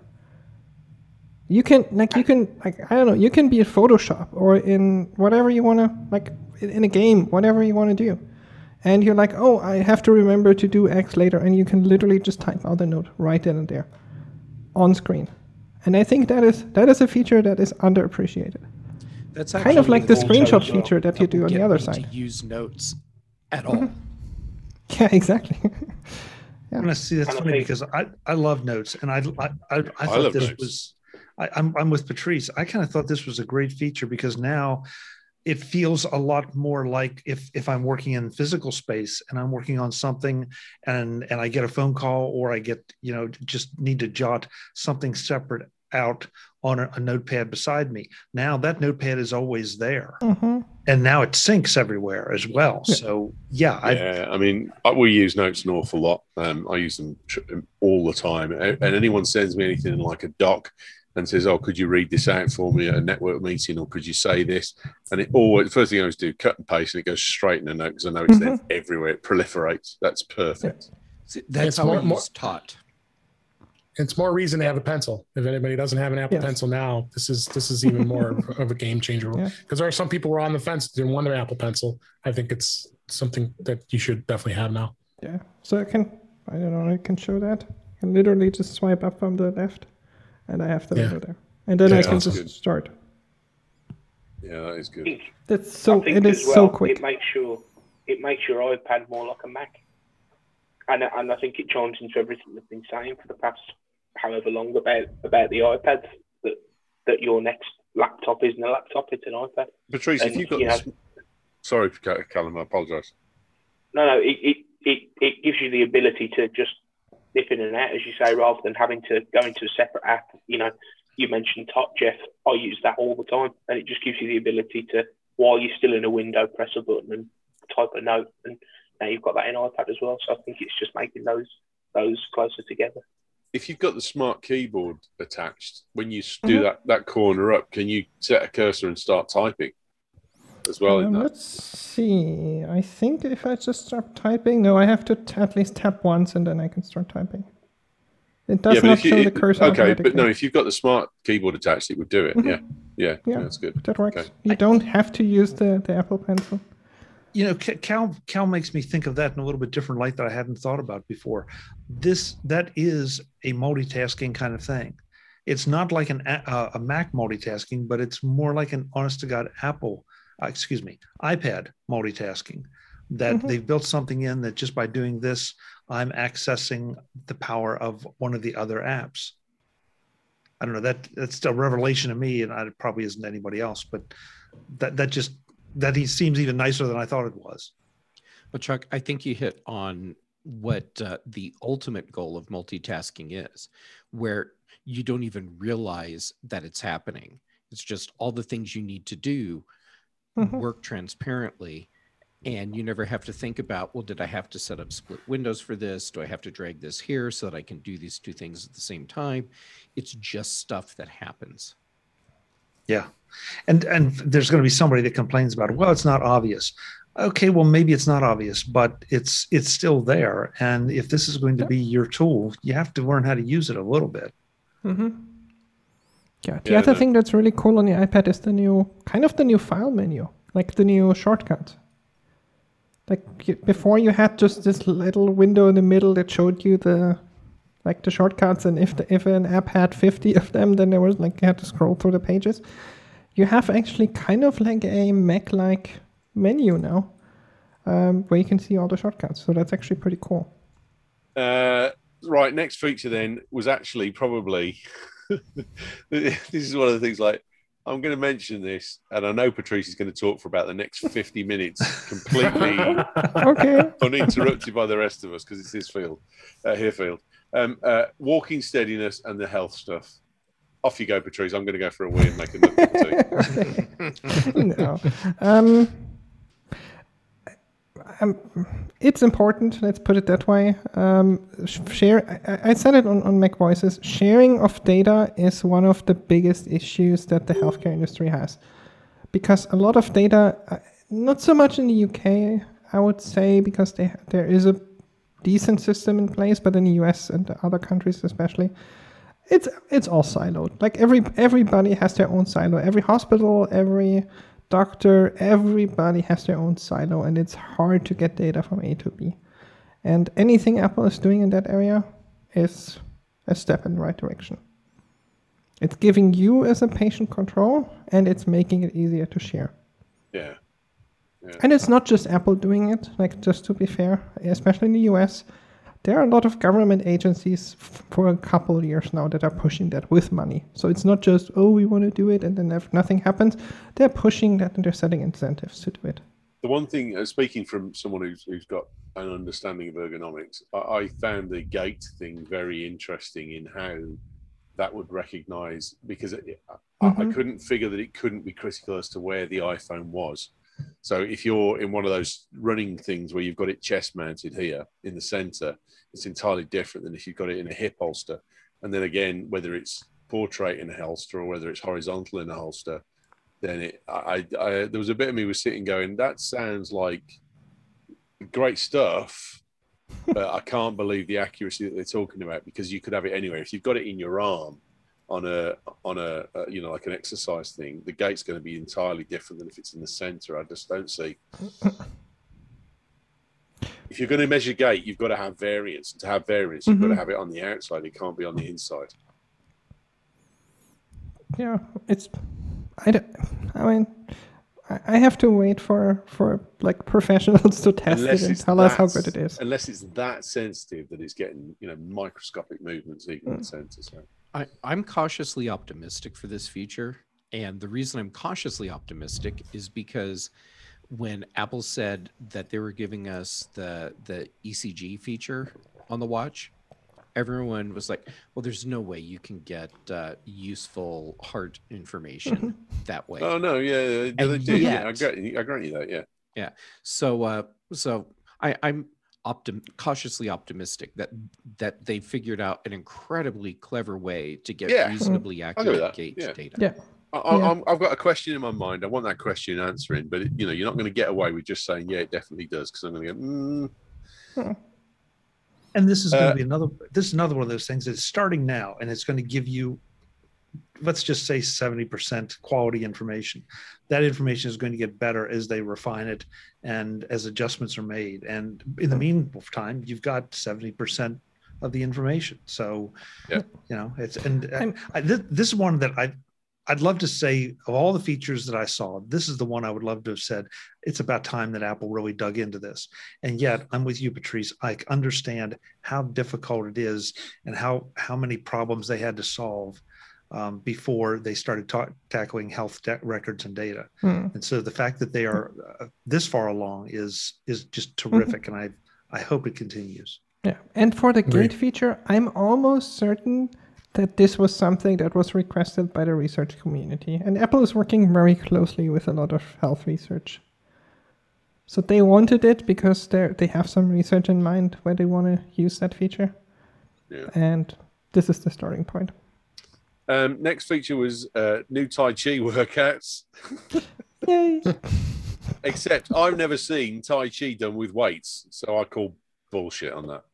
You can I don't know, you can be in Photoshop or in whatever you want to, like in a game, whatever you want to do. And you're like, oh, I have to remember to do X later. And you can literally just type out the note right then and there on screen. And I think that is a feature that is underappreciated. That's kind of like the screenshot feature that you do on the other side. To use notes at all. Yeah, exactly. I'm gonna see that's funny because I love notes, and I thought this was. I'm with Patrice. I kind of thought this was a great feature because now it feels a lot more like if I'm working in physical space and I'm working on something and I get a phone call or I get, just need to jot something separate out on a notepad beside me. Now that notepad is always there. Mm-hmm. And now it syncs everywhere as well. Yeah. So, we use notes an awful lot. I use them all the time. And anyone sends me anything like a doc and says, oh, could you read this out for me at a network meeting, or could you say this? And the first thing I always do, cut and paste, and it goes straight in the note because I know it's there everywhere. It proliferates. That's perfect. See, that's how I was taught. It's more reason to have a pencil. If anybody doesn't have an Apple Pencil now, this is even more of a game changer. Because there are some people who are on the fence that want an Apple Pencil. I think it's something that you should definitely have now. Yeah. So I can show that. I can literally just swipe up from the left, and I have the window there, and then I can just start. Yeah, that is good. That's so. It is so quick. It makes your iPad more like a Mac, and I think it chimes into everything we've been saying for the past however long about the iPads, that your next laptop isn't a laptop, it's an iPad. Patrice, if you've got sorry, Callum, I apologise. No, it gives you the ability to just dip in and out, as you say, rather than having to go into a separate app. You mentioned Top, Jeff. I use that all the time, and it just gives you the ability to, while you're still in a window, press a button and type a note, and now you've got that in iPad as well. So I think it's just making those closer together. if you've got the smart keyboard attached, when you do that corner up, can you set a cursor and start typing as well in that? Let's see. I think if I just start typing, no, I have to at least tap once and then I can start typing. It does not show the cursor. Okay, but no, if you've got the smart keyboard attached, it would do it. Yeah, that's good. That works. Okay. You don't have to use the Apple Pencil. You know, Cal makes me think of that in a little bit different light that I hadn't thought about before. That is a multitasking kind of thing. It's not like a Mac multitasking, but it's more like an honest to God iPad multitasking. That they've built something in that just by doing this, I'm accessing the power of one of the other apps. I don't know, that's a revelation to me, and it probably isn't anybody else, but that he seems even nicer than I thought it was. But Chuck, I think you hit on what the ultimate goal of multitasking is, where you don't even realize that it's happening. It's just all the things you need to do work transparently. And you never have to think about, well, did I have to set up split windows for this? Do I have to drag this here so that I can do these two things at the same time? It's just stuff that happens. Yeah. And there's going to be somebody that complains about it. Well, it's not obvious. Okay, well, maybe it's not obvious, but it's still there. And if this is going to be your tool, you have to learn how to use it a little bit. Yeah. The other thing that's really cool on the iPad is the new file menu, like the new shortcut. Like before, you had just this little window in the middle that showed you the shortcuts, and if an app had 50 of them, then there was you had to scroll through the pages. You have actually kind of like a Mac-like menu now, where you can see all the shortcuts. So that's actually pretty cool. Right, next feature then was actually probably this is one of the things I'm going to mention this, and I know Patrice is going to talk for about the next 50 minutes, completely uninterrupted by the rest of us because it's his field. Walking steadiness and the health stuff. Off you go, Patrice. I'm going to go for a wee and make another No. It's important, let's put it that way. I said it on Mac Voices. Sharing of data is one of the biggest issues that the healthcare industry has. Because a lot of data, not so much in the UK, I would say, because there is a decent system in place, but in the US and the other countries especially, it's all siloed. Like everybody has their own silo. Every hospital, every doctor, everybody has their own silo, and it's hard to get data from A to B. And anything Apple is doing in that area is a step in the right direction. It's giving you as a patient control, and it's making it easier to share. Yeah. And it's not just Apple doing it, just to be fair, especially in the US. There are a lot of government agencies for a couple of years now that are pushing that with money. So it's not just, we want to do it, and then nothing happens. They're pushing that, and they're setting incentives to do it. The one thing, speaking from someone who's got an understanding of ergonomics, I found the gate thing very interesting in how that would recognize, because I couldn't figure that it couldn't be critical as to where the iPhone was. So if you're in one of those running things where you've got it chest mounted here in the center, it's entirely different than if you've got it in a hip holster. And then again, whether it's portrait in a holster or whether it's horizontal in a holster, then there was a bit of me was sitting going, that sounds like great stuff, but I can't believe the accuracy that they're talking about, because you could have it anywhere. If you've got it in your arm on a like an exercise thing, the gate's going to be entirely different than if it's in the center. I just don't see. If you're going to measure gate, you've got to have variance. And to have variance, you've got to have it on the outside. It can't be on the inside. Yeah, I have to wait for professionals to test it and tell us how good it is. Unless it's that sensitive that it's getting microscopic movements even in the center. So. I'm cautiously optimistic for this feature. And the reason I'm cautiously optimistic is because when Apple said that they were giving us the ECG feature on the watch, everyone was like, well, there's no way you can get useful heart information that way. Oh, no. Yeah. They did. Yeah, I grant you that. Yeah. Yeah. So I'm cautiously optimistic that they figured out an incredibly clever way to get Yeah. reasonably that. accurate gauge Yeah. data. Yeah. I've got a question in my mind. I want that question answering, but you're not going to get away with just saying, yeah, it definitely does, because I'm going to go, And this is going to be another one of those things that's starting now, and it's going to give you, let's just say 70% quality information. That information is going to get better as they refine it and as adjustments are made. And in the meantime, you've got 70% of the information. So, this is one that I'd love to say, of all the features that I saw, this is the one I would love to have said, it's about time that Apple really dug into this. And yet I'm with you, Patrice. I understand how difficult it is and how many problems they had to solve before they started tackling health records and data. And so the fact that they are this far along is just terrific. And I hope it continues. Yeah. And for the gate feature, I'm almost certain that this was something that was requested by the research community. And Apple is working very closely with a lot of health research. So they wanted it because they have some research in mind where they want to use that feature. Yeah. And this is the starting point. Next feature was new Tai Chi workouts. Yay! Except I've never seen Tai Chi done with weights, so I call bullshit on that.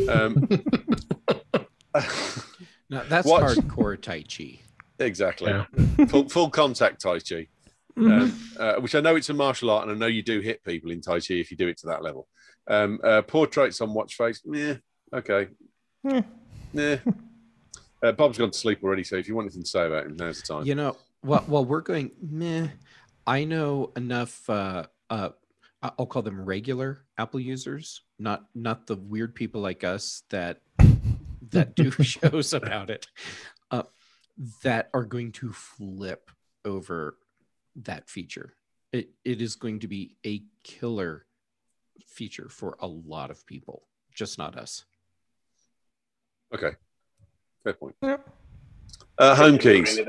Now that's hardcore Tai Chi. Exactly. Yeah. Full contact Tai Chi, which I know it's a martial art, and I know you do hit people in Tai Chi if you do it to that level. Portraits on watch face. Yeah. Okay. Yeah. Bob's gone to sleep already, so if you want anything to say about him, now's the time. While we're going, I know enough. I'll call them regular Apple users, not the weird people like us that do shows about it, that are going to flip over that feature. It is going to be a killer feature for a lot of people, just not us. Okay. Fair point. Yep. Home keys.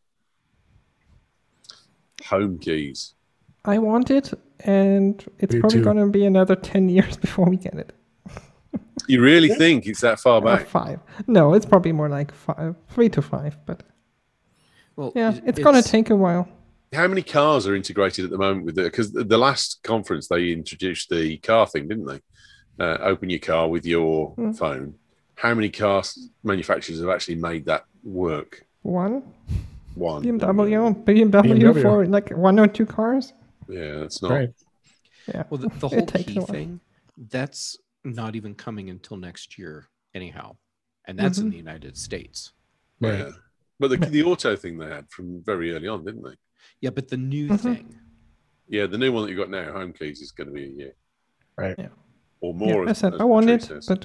Home keys. I want it, and it's probably going to be another 10 years before we get it. You really think it's that far back? 5. No, it's probably more like 3 to 5. But it's going to take a while. How many cars are integrated at the moment with it? Because the last conference they introduced the car thing, didn't they? Open your car with your phone. How many car manufacturers have actually made that work? One. BMW for like 1 or 2 cars. Yeah, that's not right. Yeah. Well, the whole key thing, that's not even coming until next year anyhow. And that's in the United States. Right. Yeah. But the auto thing they had from very early on, didn't they? Yeah, but the new thing. Yeah, the new one that you got now, Home Keys, is going to be a year. Right. Yeah. Or more. I said I want it, but...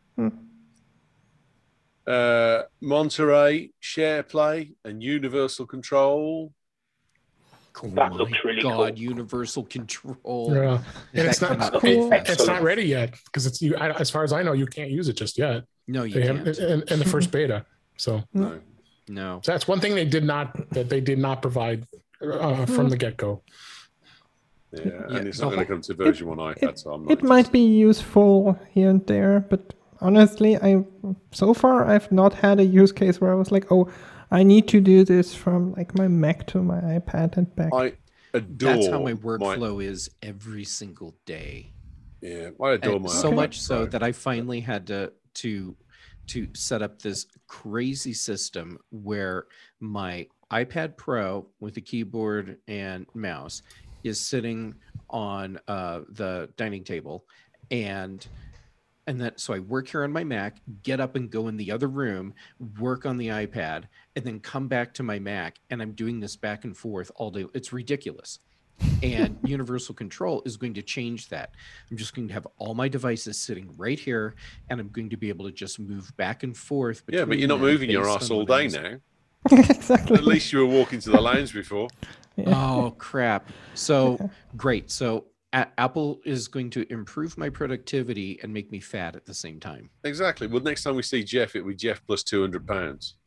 Monterey, SharePlay, and Universal Control. That looks really cool. Universal Control. Yeah. And it's not cool. It's not ready yet because as far as I know, you can't use it just yet. No, you can't. In the first beta. So No. So that's one thing they did not provide from the get-go. Yeah, and it's not going to come to version 1 iPad, so I'm not. It might be useful here and there, but honestly, so far I've not had a use case where I was like, oh, I need to do this from like my Mac to my iPad and back. I adore. That's how my workflow is every single day. Yeah, I adore my. So iPad much so Pro. that I finally had to set up this crazy system where my iPad Pro with a keyboard and mouse is sitting on the dining table, and so I work here on my Mac, get up and go in the other room, work on the iPad, and then come back to my Mac, and I'm doing this back and forth all day. It's ridiculous. And Universal Control is going to change that. I'm just going to have all my devices sitting right here, and I'm going to be able to just move back and forth. Yeah, but you're not moving your ass all day now. Exactly. At least you were walking to the lounge before. Yeah. Oh, crap. So, great. So Apple is going to improve my productivity and make me fat at the same time. Exactly. Well, next time we see Jeff, it'll be Jeff plus £200.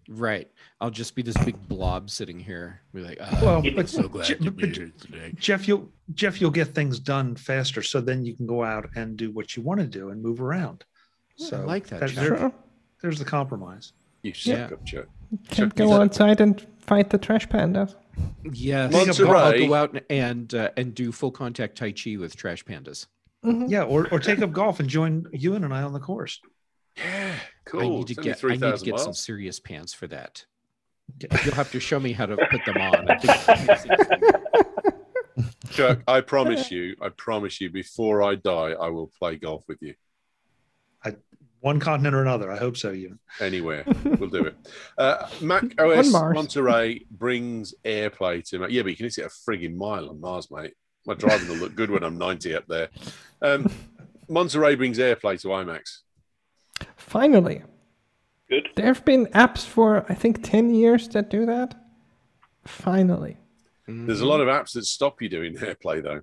Right. I'll just be this big blob sitting here. Be like, Well, I'm but so glad Je- to be but here today. Jeff, you'll get things done faster, so then you can go out and do what you want to do and move around. So I like that, Jeff. Sure. there's the compromise. You suck Yeah. up, Chuck. Can Chuck, go you- outside and fight the trash pandas. Yes. Monterey. I'll go out and do full contact Tai Chi with trash pandas. Mhm. Yeah, or take up golf and join Ewan and I on the course. Yeah, cool. I need to It's only get 3,000 some miles. serious pants for that. You'll have to show me how to put them on. I think Chuck, I promise you, before I die, I will play golf with you. One continent or another. I hope so, Ewan. Anywhere. We'll do it. Mac OS On Mars. Monterey brings AirPlay to Mac. Yeah, but you can hit it a frigging mile on Mars, mate. My driving will look good when I'm 90 up there. Monterey brings AirPlay to IMAX. Finally, Good. there have been apps for I think 10 years that do that. Finally. There's a lot of apps that stop you doing AirPlay, though.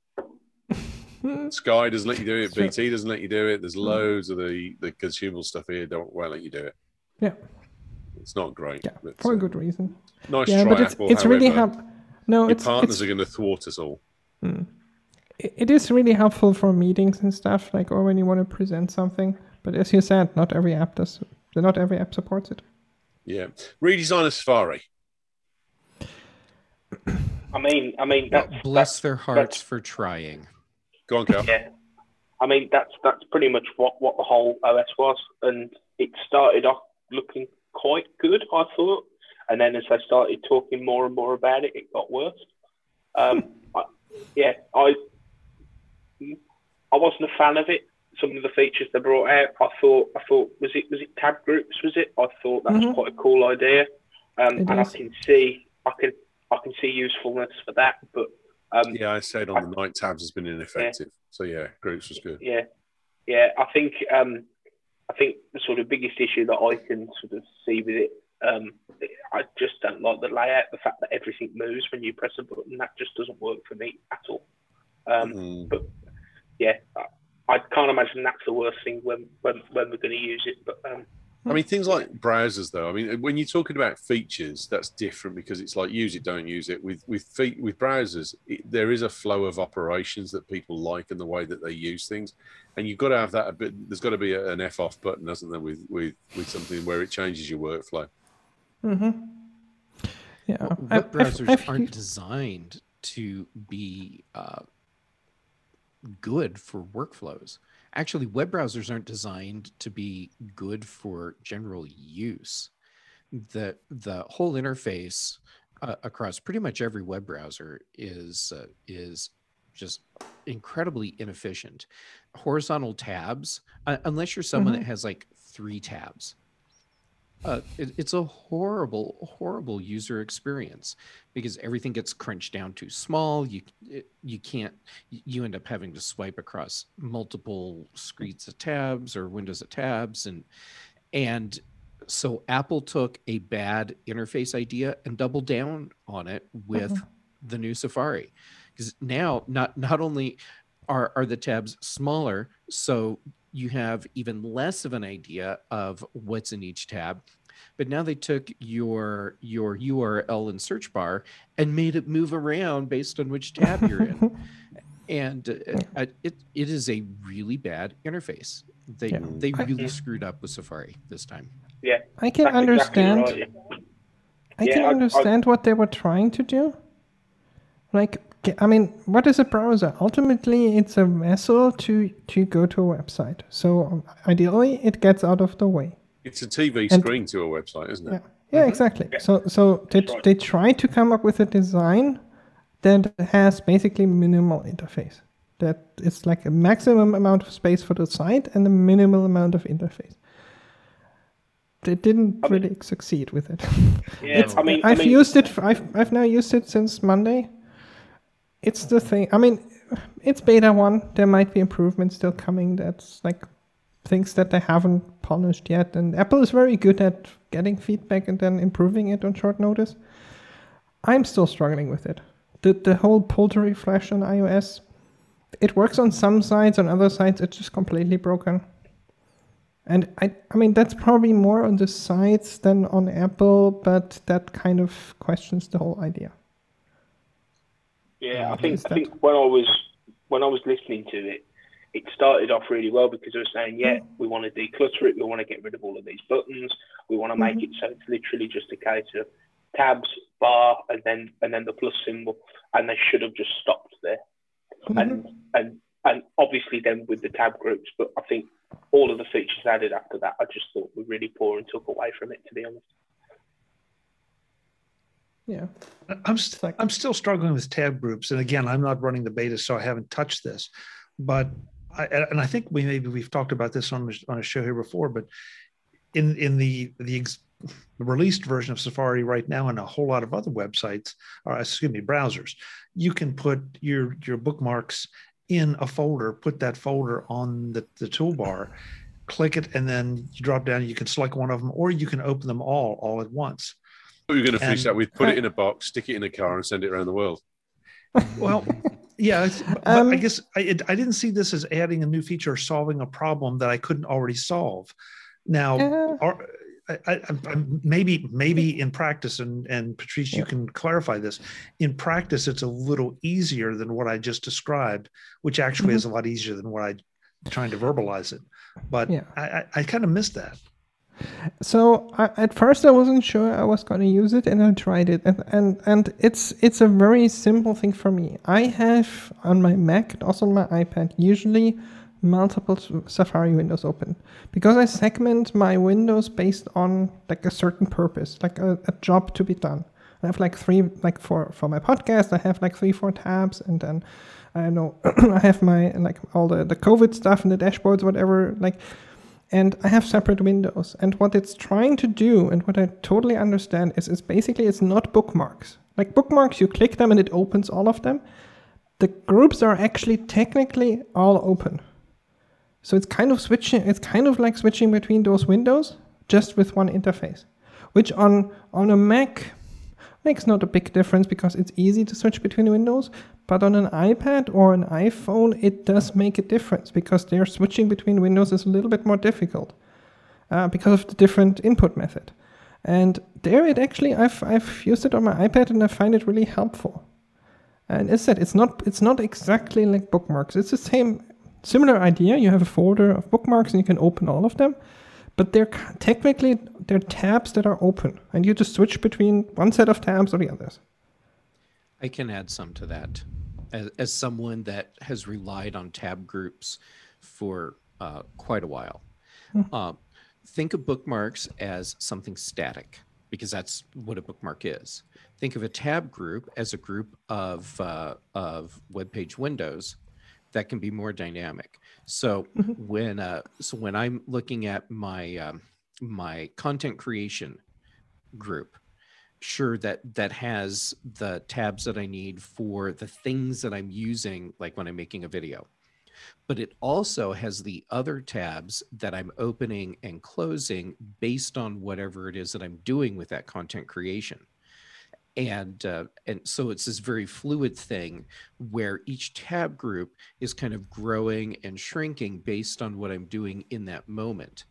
Sky doesn't let you do it. Sure. BT doesn't let you do it. There's loads of the consumable stuff here won't let you do it. Yeah. It's not great. Yeah, but, for a good reason. Nice Yeah, try, but Apple. it's really however, no, your it's partners are going to thwart us all. it is really helpful for meetings and stuff, like or when you want to present something. But as you said, not every app does. Not every app supports it. Yeah. Redesign a Safari. I mean, that's bless their hearts for trying. Go on, Cal. yeah. I mean, that's pretty much what the whole OS was, and it started off looking quite good, I thought, and then as I started talking more and more about it, it got worse. I wasn't a fan of it. Some of the features they brought out, I thought was it tab groups? Was it? I thought that was quite a cool idea, and I is. can see usefulness for that, but. Yeah, I said on the night tabs has been ineffective. So yeah, groups was good. Yeah. I think the sort of biggest issue that I can sort of see with it, I just don't like the layout. The fact that everything moves when you press a button, that just doesn't work for me at all. But yeah, I can't imagine that's the worst thing when we're going to use it. But I mean, things like browsers, though. I mean, when you're talking about features, that's different because it's like use it, don't use it. With browsers, there is a flow of operations that people like and the way that they use things, and you've got to have that a bit. There's got to be an F-off button, doesn't there, with something where it changes your workflow. Yeah. Web browsers aren't designed to be good for workflows. Actually, web browsers aren't designed to be good for general use. The whole interface across pretty much every web browser is just incredibly inefficient. Horizontal tabs, unless you're someone that has like 3 tabs, it's a horrible user experience because everything gets crunched down too small. You end up having to swipe across multiple screens of tabs or windows of tabs, and so Apple took a bad interface idea and doubled down on it with the new Safari, because now not only are the tabs smaller, so you have even less of an idea of what's in each tab, but now they took your URL and search bar and made it move around based on which tab you're in. And it is a really bad interface. They really screwed up with Safari this time. yeah, I can that's understand. exactly right, yeah. I can understand what they were trying to do. Like, I mean, what is a browser? Ultimately, it's a vessel to go to a website. So ideally, it gets out of the way. It's a TV And- screen to a website, isn't it? Yeah, yeah, exactly. So they try to come up with a design that has basically minimal interface. That it's like a maximum amount of space for the site and a minimal amount of interface. They didn't really succeed with it. Yeah, I've used it. I've now used it since Monday. It's the thing. I mean, it's beta 1. There might be improvements still coming. That's like things that they haven't polished yet. And Apple is very good at getting feedback and then improving it on short notice. I'm still struggling with it. The whole pull to refresh on iOS, it works on some sites. On other sites, it's just completely broken. And I mean, that's probably more on the sites than on Apple, but that kind of questions the whole idea. Yeah, I think when I was listening to it, it started off really well because I was saying, yeah, we want to declutter it, we want to get rid of all of these buttons, we want to make it so it's literally just a case of tabs, bar, and then the plus symbol, and they should have just stopped there. And obviously then with the tab groups, but I think all of the features added after that, I just thought were really poor and took away from it, to be honest. Yeah, I'm still struggling with tab groups, and again, I'm not running the beta, so I haven't touched this. But I think we've talked about this on a show here before. But in the released version of Safari right now, and a whole lot of other websites, or browsers, you can put your bookmarks in a folder, put that folder on the toolbar, click it, and then you drop down. You can select one of them, or you can open them all at once. You're going to finish that with put it in a box, stick it in a car, and send it around the world. Well, yeah, but I guess I didn't see this as adding a new feature or solving a problem that I couldn't already solve. Now, maybe in practice, and Patrice, you can clarify this. In practice, it's a little easier than what I just described, which actually is a lot easier than what I'm trying to verbalize it. But I kind of missed that. So at first I wasn't sure I was going to use it, and I tried it, and it's a very simple thing for me. I have on my Mac and also on my iPad usually multiple Safari windows open because I segment my windows based on like a certain purpose, like a job to be done. I have like three, like for my podcast, I have like 3-4 tabs, and then I know I have my like all the COVID stuff and the dashboards, whatever, like. And I have separate windows. And what it's trying to do, and what I totally understand, is basically it's not bookmarks. Like bookmarks, you click them and it opens all of them. The groups are actually technically all open. So it's kind of switching. It's kind of like switching between those windows, just with one interface, which on a Mac makes not a big difference because it's easy to switch between windows. But on an iPad or an iPhone, it does make a difference because their switching between windows is a little bit more difficult because of the different input method. And there it actually, I've used it on my iPad and I find it really helpful. And as I said, it's not exactly like bookmarks. It's the similar idea. You have a folder of bookmarks and you can open all of them. But they're tabs that are open, and you just switch between one set of tabs or the others. I can add some to that. As someone that has relied on tab groups for quite a while, think of bookmarks as something static, because that's what a bookmark is. Think of a tab group as a group of web page windows that can be more dynamic. So when I'm looking at my my content creation group, sure, that has the tabs that I need for the things that I'm using, like when I'm making a video, but it also has the other tabs that I'm opening and closing based on whatever it is that I'm doing with that content creation. And so it's this very fluid thing where each tab group is kind of growing and shrinking based on what I'm doing in that moment.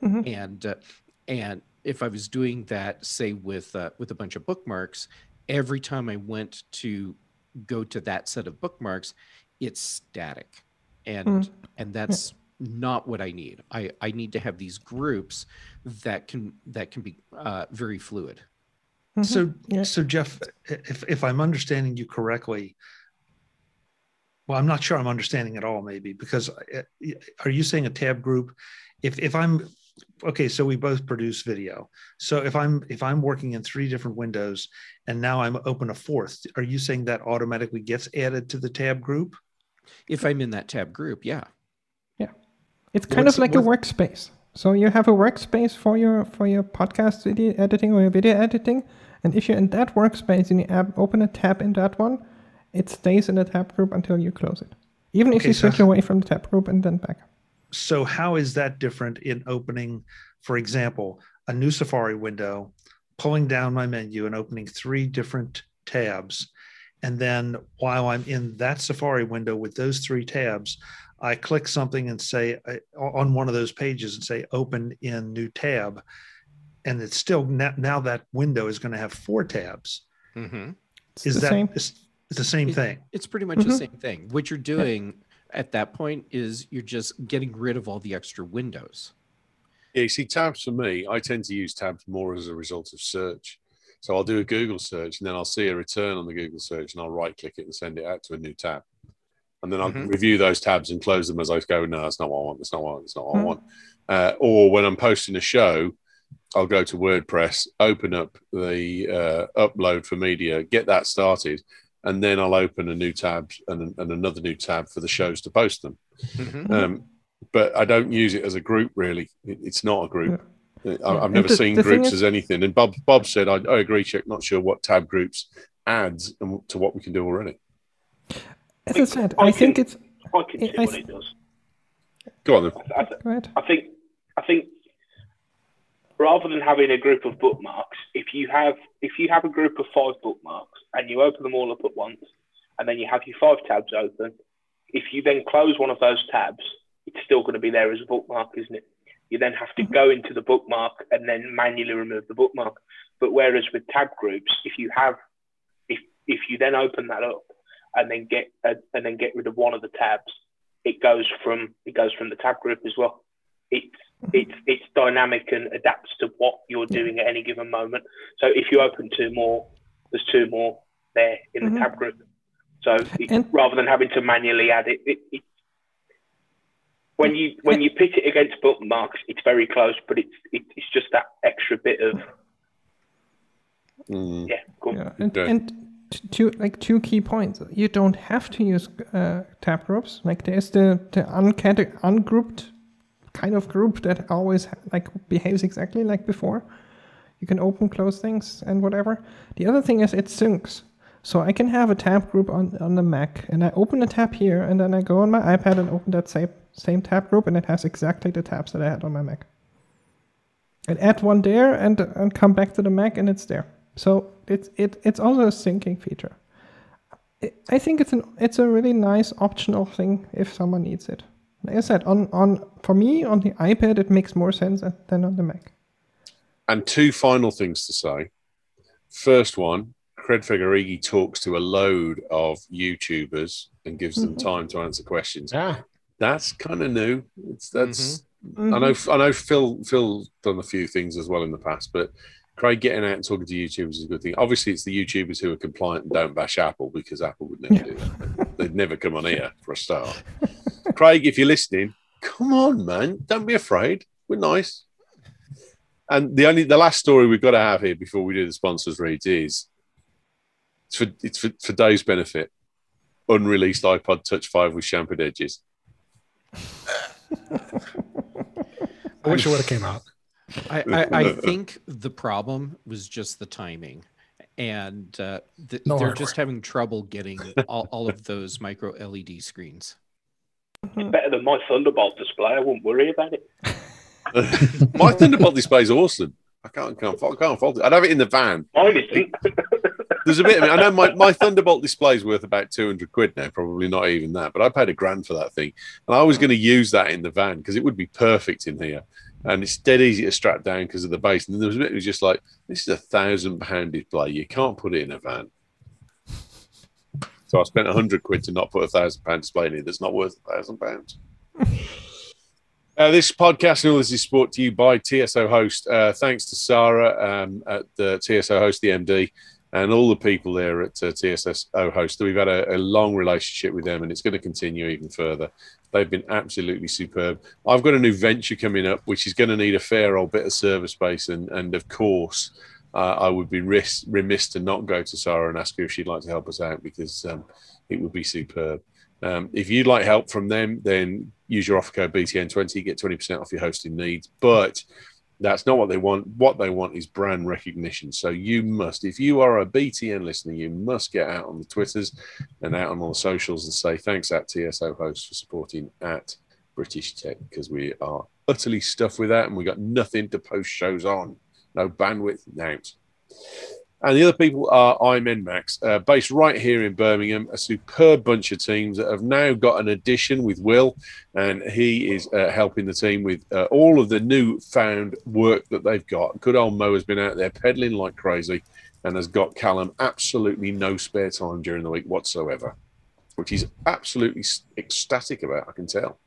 And if I was doing that, say with a bunch of bookmarks, every time I went to go to that set of bookmarks, it's static, and that's not what I need. I need to have these groups that can be very fluid. So Jeff, if I'm understanding you correctly, well, I'm not sure I'm understanding at all, maybe, because are you saying a tab group? If I'm okay, so we both produce video. So if I'm working in 3 different windows and now I'm open a 4th, are you saying that automatically gets added to the tab group? If I'm in that tab group, yeah. It's kind of like a workspace. So you have a workspace for your podcast video editing or your video editing. And if you're in that workspace and you open a tab in that one, it stays in the tab group until you close it. Even if you switch away from the tab group and then back. So how is that different in opening, for example, a new Safari window, pulling down my menu and opening 3 different tabs? And then while I'm in that Safari window with those 3 tabs, I click something and say on one of those pages and say open in new tab, and it's still now that window is going to have 4 tabs. Mm-hmm. Is that it's the same thing? It's pretty much the same thing. What you're doing at that point is you're just getting rid of all the extra windows. Yeah, you see, tabs for me, I tend to use tabs more as a result of search. So I'll do a Google search and then I'll see a return on the Google search and I'll right-click it and send it out to a new tab. And then I'll review those tabs and close them as I go, no, that's not what I want, that's not what I want, that's not what I want. Or when I'm posting a show, I'll go to WordPress, open up the upload for media, get that started, and then I'll open a new tab and another new tab for the shows to post them. But I don't use it as a group, really. It's not a group. I've never seen groups as anything. And Bob said, I agree, Chuck, not sure what tab groups adds to what we can do already. As I said, I think it's... I can see what it does. Go on, then. Go ahead. I think rather than having a group of bookmarks, if you have a group of 5 bookmarks and you open them all up at once, and then you have your 5 tabs open, if you then close one of those tabs, it's still going to be there as a bookmark, isn't it? You then have to go into the bookmark and then manually remove the bookmark. But whereas with tab groups, if you then open that up and then get rid of one of the tabs, it goes from the tab group as well. It's dynamic and adapts to what you're doing at any given moment. So if you open 2 more, there's 2 more there in the tab group. So rather than having to manually add it, when you pit it against bookmarks, it's very close, but it's just that extra bit of And two key points. You don't have to use tab groups. Like there's the ungrouped kind of group that always behaves exactly like before. You can open, close things and whatever. The other thing is it syncs. So I can have a tab group on the Mac, and I open a tab here, and then I go on my iPad and open that same tab group, and it has exactly the tabs that I had on my Mac. And add one there, and come back to the Mac, and it's there. So it's also a syncing feature. I think it's a really nice optional thing if someone needs it. Like I said, for me on the iPad it makes more sense than on the Mac. And 2 final things to say. First one, Craig Federighi talks to a load of YouTubers and gives them time to answer questions. That's kind of new. I know Phil done a few things as well in the past, but Craig getting out and talking to YouTubers is a good thing. Obviously, it's the YouTubers who are compliant and don't bash Apple, because Apple would never do that. They'd never come on here for a start. Craig, if you're listening, come on, man. Don't be afraid. We're nice. And the last story we've got to have here before we do the sponsors reads is it's for Dave's benefit. Unreleased iPod Touch 5 with chamfered edges. I wish it would have came out. I think the problem was just the timing, and they're just having trouble getting all of those micro LED screens. It's better than my Thunderbolt display. I wouldn't worry about it. My Thunderbolt display is awesome. I can't fault it. I'd have it in the van. Mine isn't. There's a bit of it. I know my Thunderbolt display is worth about 200 quid now, probably not even that, but I paid £1,000 for that thing. And I was going to use that in the van because it would be perfect in here. And it's dead easy to strap down because of the base. And there was a bit, it was just like, this is £1,000 display. You can't put it in a van. So I spent 100 quid to not put £1,000 display in it that's not worth £1,000. This podcast and all this is brought to you by TSO Host. Thanks to Sarah at the TSO Host, the MD, and all the people there at TSO Host. We've had a long relationship with them, and it's going to continue even further. They've been absolutely superb. I've got a new venture coming up, which is going to need a fair old bit of server space, and of course, I would be remiss to not go to Sarah and ask her if she'd like to help us out, because it would be superb. If you'd like help from them, then use your offer code BTN20, get 20% off your hosting needs. But that's not what they want. What they want is brand recognition. So you must, if you are a BTN listener, you must get out on the Twitters and out on all the socials and say thanks at TSO Host for supporting at British Tech, because we are utterly stuffed with that and we got nothing to post shows on. No bandwidth out. And the other people are iMenMax, based right here in Birmingham, a superb bunch of teams that have now got an addition with Will, and he is helping the team with all of the newfound work that they've got. Good old Mo has been out there pedaling like crazy and has got Callum absolutely no spare time during the week whatsoever, which he's absolutely ecstatic about, I can tell.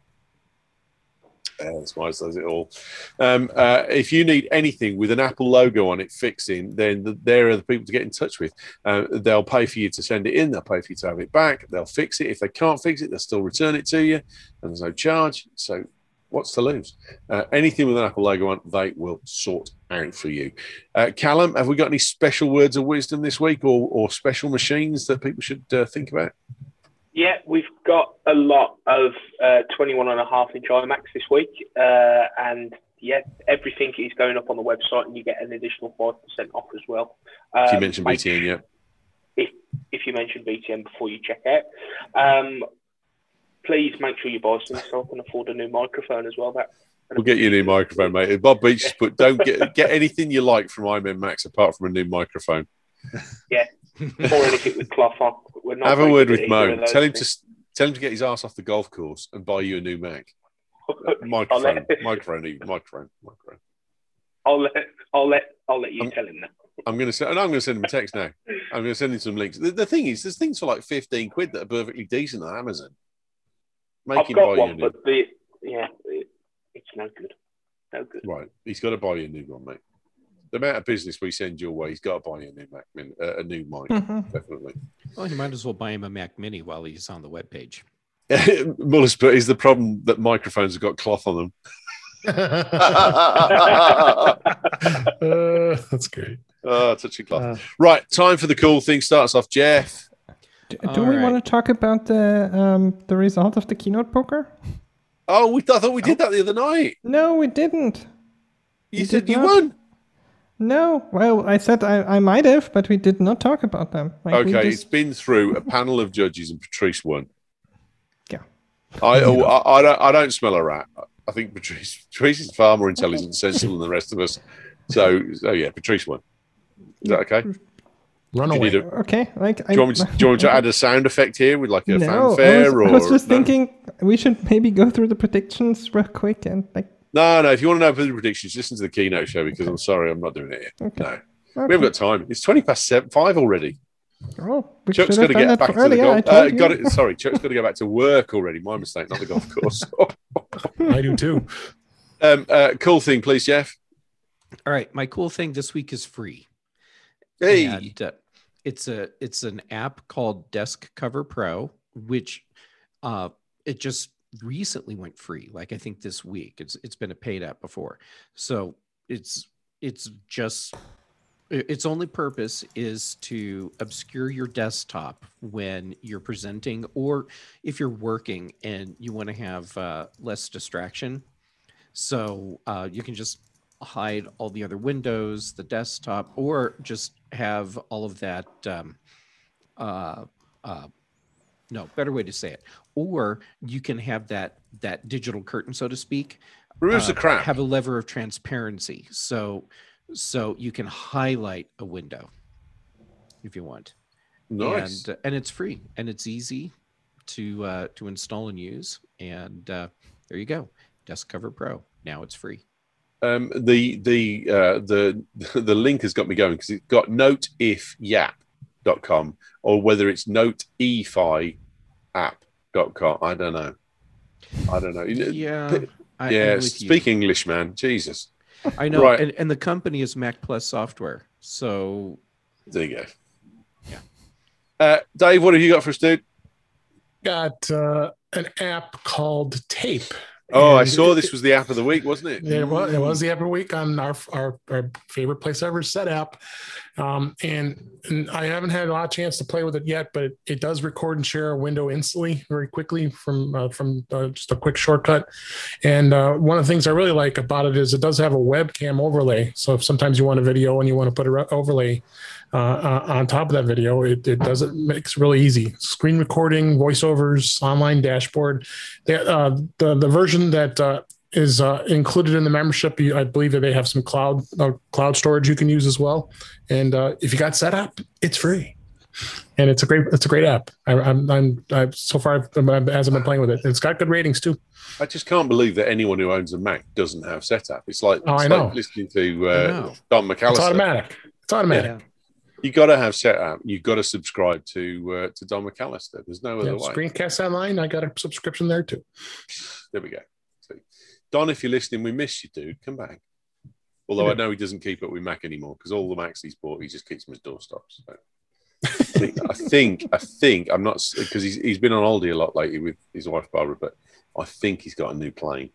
That's why it does it all. If you need anything with an Apple logo on it fixing, then there are the people to get in touch with. They'll pay for you to send it in. They'll pay for you to have it back. They'll fix it. If they can't fix it, they'll still return it to you, and there's no charge. So what's to lose? Anything with an Apple logo on, they will sort out for you. Callum, have we got any special words of wisdom this week or special machines that people should think about? Yeah, we've got a lot of 21.5-inch iMacs this week. And yeah, everything is going up on the website and you get an additional 5% off as well. If you mentioned BTN, yeah. If you mention BTN before you check out. Please make sure you buy some so I can afford a new microphone as well. We'll get you a new microphone, mate. Bob Beach just put, don't get anything you like from iMenMax apart from a new microphone. Yeah. Or anything with cloth on. Have a word with Mo. Tell him to get his ass off the golf course and buy you a new Mac. Microphone. I'll let you tell him that. I'm going to send him a text now. I'm going to send him some links. The thing is, there's things for like 15 quid that are perfectly decent on Amazon. I've got one, but it's no good. No good. Right, he's got to buy you a new one, mate. The amount of business we send your way, he's got to buy you a new Mac, a new mic, definitely. Well, you might as well buy him a Mac Mini while he's on the webpage. Mullis, but is the problem that microphones have got cloth on them? That's great. Oh, touching cloth. Right, time for the cool thing. Starts off, Jeff. Do we want to talk about the result of the keynote poker? Oh, I thought we did that the other night. No, we didn't. You said you won. No, well, I said I might have, but we did not talk about them. Okay, it's been through a panel of judges and Patrice won. Yeah. I don't smell a rat. I think Patrice is far more intelligent and sensible than the rest of us. So yeah, Patrice won. Is that okay? Run away. Okay. Do you want me to add a sound effect here with like a fanfare? I was just thinking we should maybe go through the predictions real quick and like. No. If you want to know the predictions, listen to the keynote show because I'm sorry, I'm not doing it here. Okay. No, we haven't got time. It's 5 already. Oh, Chuck's got to get back to the golf. Got it. Sorry, Chuck's got to go back to work already. My mistake, not the golf course. I do too. Cool thing, please, Jeff. All right, my cool thing this week is free. Hey, and, it's an app called Desk Cover Pro, which it just recently went free. Like I think this week. It's been a paid app before, so its only purpose is to obscure your desktop when you're presenting or if you're working and you want to have less distraction. So you can just hide all the other windows, the desktop, or just have all of that. No, better way to say it. Or you can have that digital curtain, so to speak. Removes the crap. Have a lever of transparency. So you can highlight a window if you want. Nice. And it's free and it's easy to install and use. And there you go. Desk Cover Pro. Now it's free. The link has got me going because it's got noteifyap.com or whether it's noteifyapp.com. I don't know. Yeah. Speak English, man. Jesus. I know. Right. And the company is Mac Plus Software. So there you go. Yeah. Dave, what have you got for us, dude? Got an app called Tape. Oh, I saw this was the app of the week, wasn't it? It was the app of the week on our favorite place ever set app. And I haven't had a lot of chance to play with it yet, but it does record and share a window instantly, very quickly from just a quick shortcut. And one of the things I really like about it is it does have a webcam overlay. So if sometimes you want a video and you want to put an overlay on top of that video, it does it makes it really easy. Screen recording, voiceovers, online dashboard. The version that is included in the membership. I believe that they have some cloud storage you can use as well. And if you got set up, it's free, and it's a great app. So far as I've been playing with it, it's got good ratings too. I just can't believe that anyone who owns a Mac doesn't have setup. It's like, I know. Like listening to Don McAllister. It's automatic. Yeah. You got to have setup. You've got to subscribe to Don McAllister. There's no other way. Screencast Online. I got a subscription there too. There we go. So, Don, if you're listening, we miss you, dude. Come back. Although I know he doesn't keep up with Mac anymore because all the Macs he's bought, he just keeps them as doorstops. So. I think I'm not, because he's been on holiday a lot lately with his wife Barbara, but I think he's got a new plane.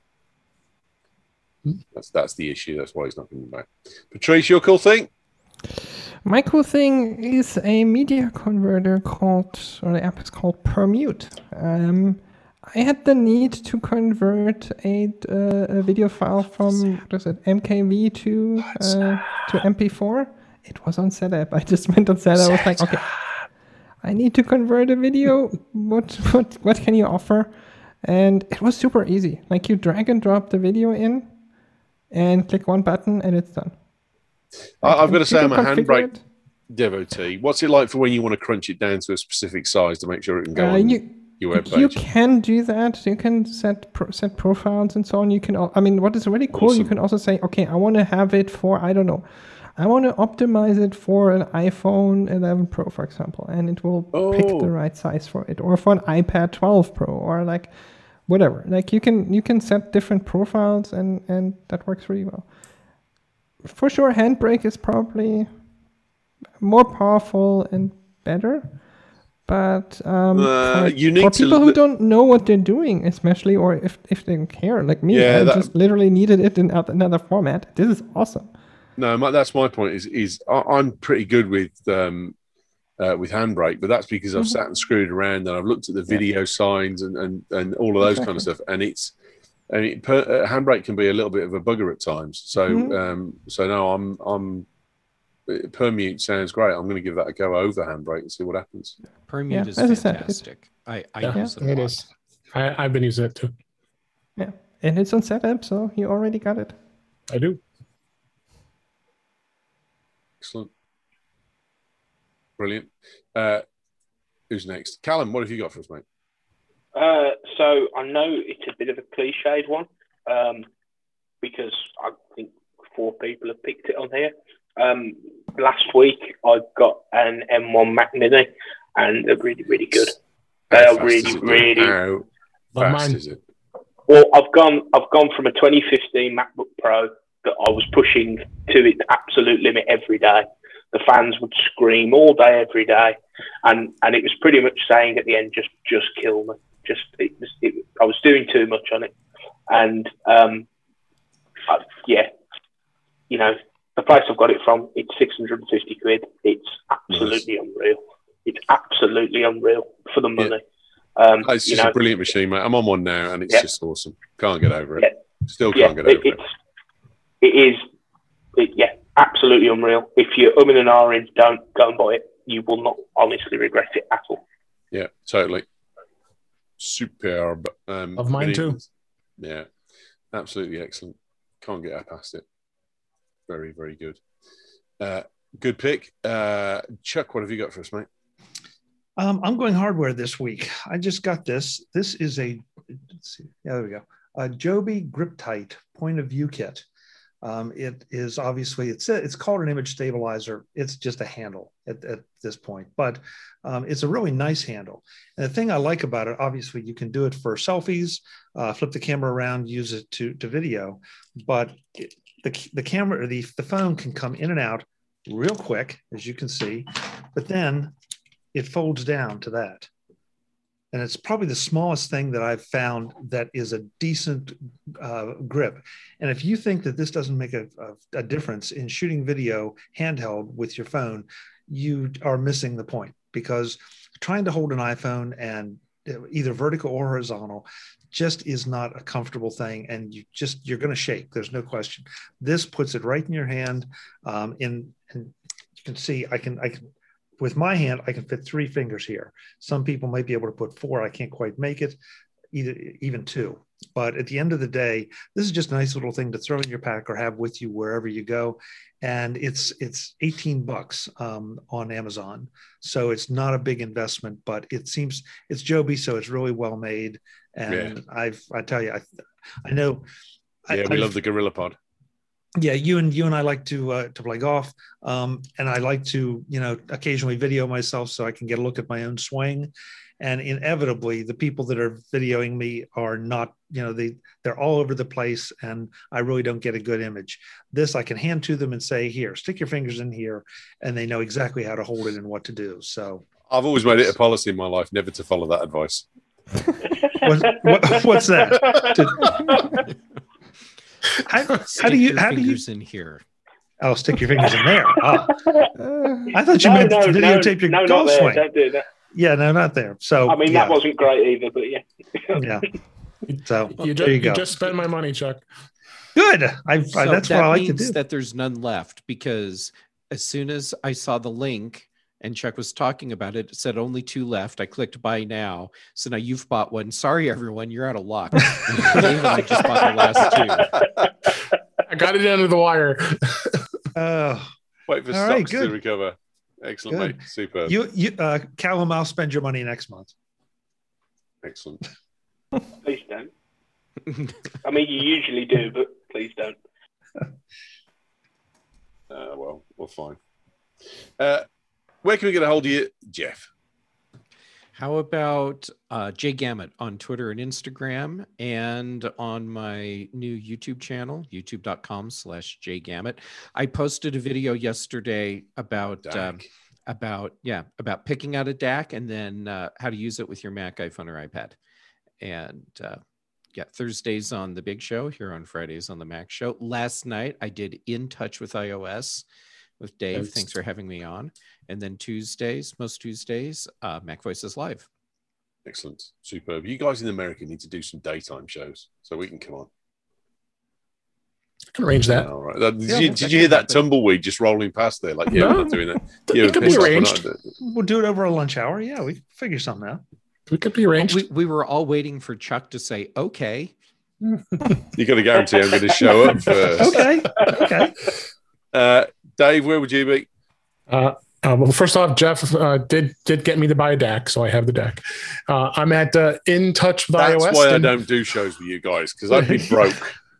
That's the issue. That's why he's not coming back. Patrice, your cool thing? My cool thing is a media converter the app is called Permute. I had the need to convert a video file from MKV to MP4. It was on Setup. I just went on Setup. I was like, okay, I need to convert a video. What can you offer? And it was super easy. Like, you drag and drop the video in and click one button and it's done. I've got to say, I'm a Handbrake devotee. What's it like for when you want to crunch it down to a specific size to make sure it can go on your web page? You can do that. You can set profiles and so on. You can. What is really cool, awesome. You can also say, okay, I want to have it for, I don't know, I want to optimize it for an iPhone 11 Pro, for example, and it will pick the right size for it, or for an iPad 12 Pro, or like whatever. Like, you can set different profiles, and that works really well. For sure, Handbrake is probably more powerful and better, but for people who don't know what they're doing, especially, or if they don't care, like me, I just literally needed it in another format. This is awesome. No, that's my point. Is I'm pretty good with Handbrake, but that's because I've sat and screwed around and I've looked at the video signs and all of those kind of stuff, and Handbrake can be a little bit of a bugger at times. So no, I'm Permute sounds great. I'm going to give that a go over Handbrake and see what happens. Permute is fantastic. I use it a lot. Is. I've been using it too. Yeah, and it's on Setup, so you already got it. I do. Excellent. Brilliant. Who's next? Callum, what have you got for us, mate? So I know it's a bit of a cliched one, because I think 4 people have picked it on here. Last week I got an M1 Mac Mini, and they're really, really good. They are really. How fast is it? Well, I've gone from a 2015 MacBook Pro that I was pushing to its absolute limit every day. The fans would scream all day, every day, and it was pretty much saying at the end, just kill me. I was doing too much on it, and the price I've got it from, it's 650 quid. It's absolutely unreal. It's absolutely unreal for the money. It's just a brilliant machine, mate. I'm on one now, and it's just awesome. Can't get over it. Still can't get over it. It is, absolutely unreal. If you're umming and ahhing, don't go and buy it. You will not honestly regret it at all. Yeah, totally. Superb. Of mine too. Yeah, absolutely excellent. Can't get past it. Very, very good. Good pick. Chuck, what have you got for us, mate? I'm going hardware this week. I just got this. This is there we go. A Joby GripTight point of view kit. It is obviously, it's called an image stabilizer. It's just a handle at this point, but it's a really nice handle. And the thing I like about it, obviously you can do it for selfies, flip the camera around, use it to video, but the camera or the phone can come in and out real quick, as you can see, but then it folds down to that. And it's probably the smallest thing that I've found that is a decent grip. And if you think that this doesn't make a difference in shooting video handheld with your phone, you are missing the point, because trying to hold an iPhone and either vertical or horizontal just is not a comfortable thing. And you're going to shake. There's no question. This puts it right in your hand. And you can see, I can with my hand, I can fit 3 fingers here. Some people might be able to put 4. I can't quite make it, even 2. But at the end of the day, this is just a nice little thing to throw in your pack or have with you wherever you go. And it's $18 on Amazon. So it's not a big investment, but it seems it's Joby, so it's really well made. And I tell you, I know. Yeah, we love the Gorilla Pod. Yeah, you and I like to play golf, and I like to occasionally video myself so I can get a look at my own swing. And inevitably, the people that are videoing me are not, they're all over the place, and I really don't get a good image. This I can hand to them and say, "Here, stick your fingers in here," and they know exactly how to hold it and what to do. So I've always made it a policy in my life never to follow that advice. What's that? How do you in here? Oh, stick your fingers in there. Oh. I thought you meant to videotape your golf swing. Don't do that. Yeah, no, not there. So I mean, that wasn't great either, but yeah. Yeah. So you just spent my money, Chuck. Good. That's what I like to do. That there's none left, because as soon as I saw the link and Chuck was talking about it, it said only 2 left. I clicked buy now. So now you've bought one. Sorry, everyone, you're out of luck. I just bought the last 2. I got it under the wire. Wait for stocks to recover. Excellent, good. Mate. Super. You Callum, I'll spend your money next month. Excellent. Please don't. I mean, you usually do, but please don't. Well, fine. Where can we get a hold of you, Jeff? How about Jay Gamut on Twitter and Instagram, and on my new YouTube channel, youtube.com/JGamut. I posted a video yesterday about picking out a DAC and then how to use it with your Mac, iPhone, or iPad. And Thursdays on the Big Show, here on Fridays on the Mac Show. Last night I did In Touch with iOS with Dave. Thanks for having me on. And then most Tuesdays, Mac Voices Live. Excellent. Superb. You guys in America need to do some daytime shows so we can come on. I can arrange that. All right. Did you hear that tumbleweed just rolling past there? Like, we're not doing that. It could be arranged. We'll do it over a lunch hour. Yeah, we can figure something out. We could be arranged. We were all waiting for Chuck to say, okay. You got to guarantee I'm going to show up first. Okay. Dave, where would you be? Well, first off, Jeff did get me to buy a DAC, so I have the DAC. I'm at In Touch with iOS. That's why I don't do shows with you guys, because I've been broke.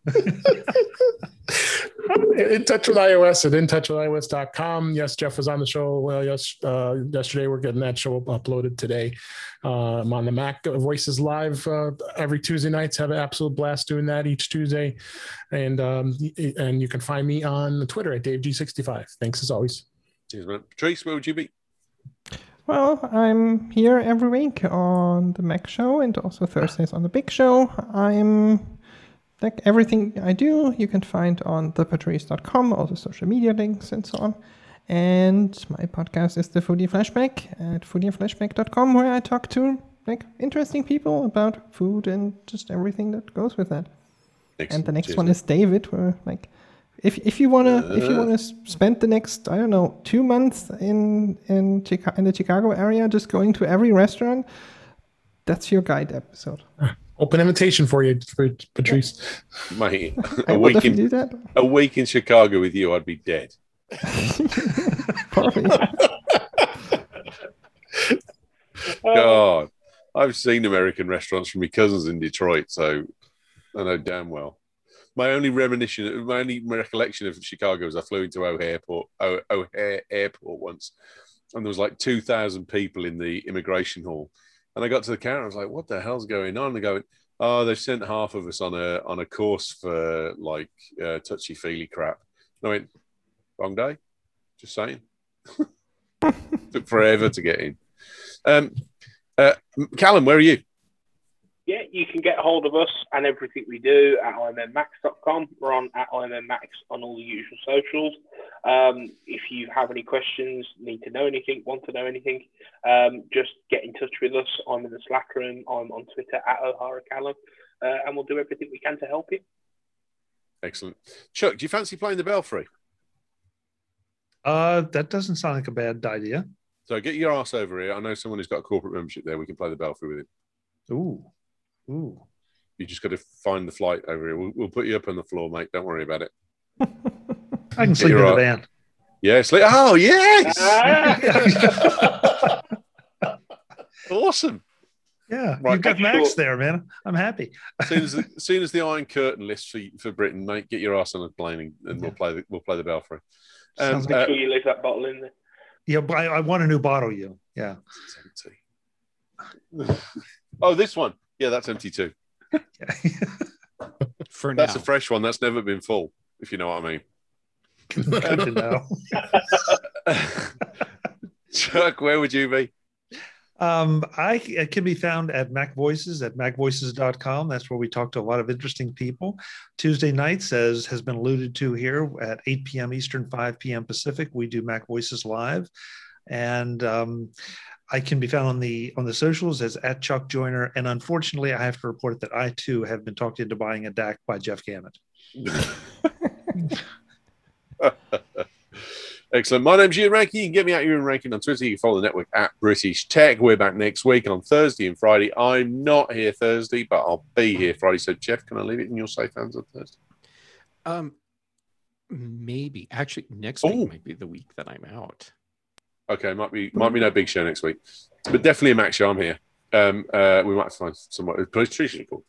In Touch with iOS at intouchwithios.com. Yes, Jeff was on the show yesterday. We're getting that show uploaded today. I'm on the Mac Voices Live every Tuesday nights. Have an absolute blast doing that each Tuesday. And you can find me on Twitter at DaveG65. Thanks as always. Cheers, man. Patrice, where would you be? Well, I'm here every week on the Mac Show and also Thursdays on the Big Show. Like everything I do, you can find on thepatrice.com, all the social media links and so on. And my podcast is the Foodie Flashback at foodieandflashback.com, where I talk to interesting people about food and just everything that goes with that. Excellent. And the next one is David, where if you wanna spend the next 2 months in the Chicago area, just going to every restaurant, that's your guide episode. Open invitation for you, Patrice. Mate, a week in Chicago with you, I'd be dead. God, I've seen American restaurants from my cousins in Detroit, so I know damn well. My only recollection of Chicago is I flew into O'Hare Airport once, and there was like 2,000 people in the immigration hall. And I got to the counter. I was like, "What the hell's going on?" They're going, "Oh, they've sent half of us on a course for touchy feely crap." And I went, "Wrong day." Just saying. Took forever to get in. Callum, where are you? Yeah, you can get a hold of us and everything we do at ironmanmax.com. We're on at ironmanmax on all the usual socials. If you have any questions, need to know anything, want to know anything, just get in touch with us. I'm in the Slack room. I'm on Twitter at O'Hara Callum, and we'll do everything we can to help you. Excellent. Chuck, do you fancy playing the Belfry? That doesn't sound like a bad idea. So get your ass over here. I know someone who's got a corporate membership there. We can play the Belfry with him. Ooh. You just got to find the flight over here. We'll put you up on the floor, mate. Don't worry about it. I can sleep in the van. Yeah, sleep. Oh, yes. Awesome. Yeah, Right. you've got Max there, man. I'm happy. As soon as the Iron Curtain lifts for Britain, mate, get your ass on a plane and we'll play the Belfry. Sounds Make sure you leave that bottle in there. Yeah, but I want a new bottle, you. Yeah. It's empty. Oh, this one. Yeah, that's empty too. For now. That's a fresh one. That's never been full, if you know what I mean. Good to know. Chuck, where would you be? I can be found at MacVoices at macvoices.com. That's where we talk to a lot of interesting people. Tuesday nights, as has been alluded to here, at 8 p.m. Eastern, 5 p.m. Pacific, we do MacVoices Live. And I can be found on the socials as at Chuck Joyner. And unfortunately, I have to report that I, too, have been talked into buying a DAC by Jeff Gamet. Excellent. My name's Ian Rankin. You can get me at Ian Rankin on Twitter. You can follow the network at British Tech. We're back next week on Thursday and Friday. I'm not here Thursday, but I'll be here Friday. So, Jeff, can I leave it in your safe hands on Thursday? Maybe. Actually, next week might be the week that I'm out. Okay, might be no big show next week, but definitely a Mac show. I'm here. We might find somewhere. Patricia called.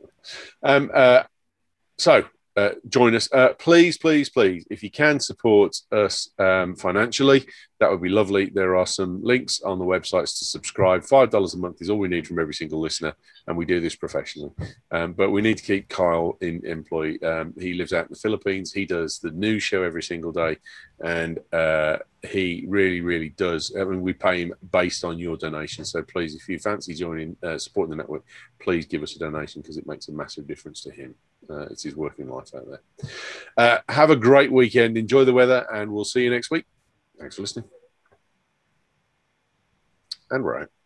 So join us, please. If you can support us financially, that would be lovely. There are some links on the websites to subscribe. $5 a month is all we need from every single listener, and we do this professionally. But we need to keep Kyle in employ. He lives out in the Philippines. He does the news show every single day, and he really does. I mean, we pay him based on your donation. So please, if you fancy joining, supporting the network, please give us a donation because it makes a massive difference to him. It's his working life out there. Have a great weekend. Enjoy the weather, and we'll see you next week. Thanks for listening. And we're out.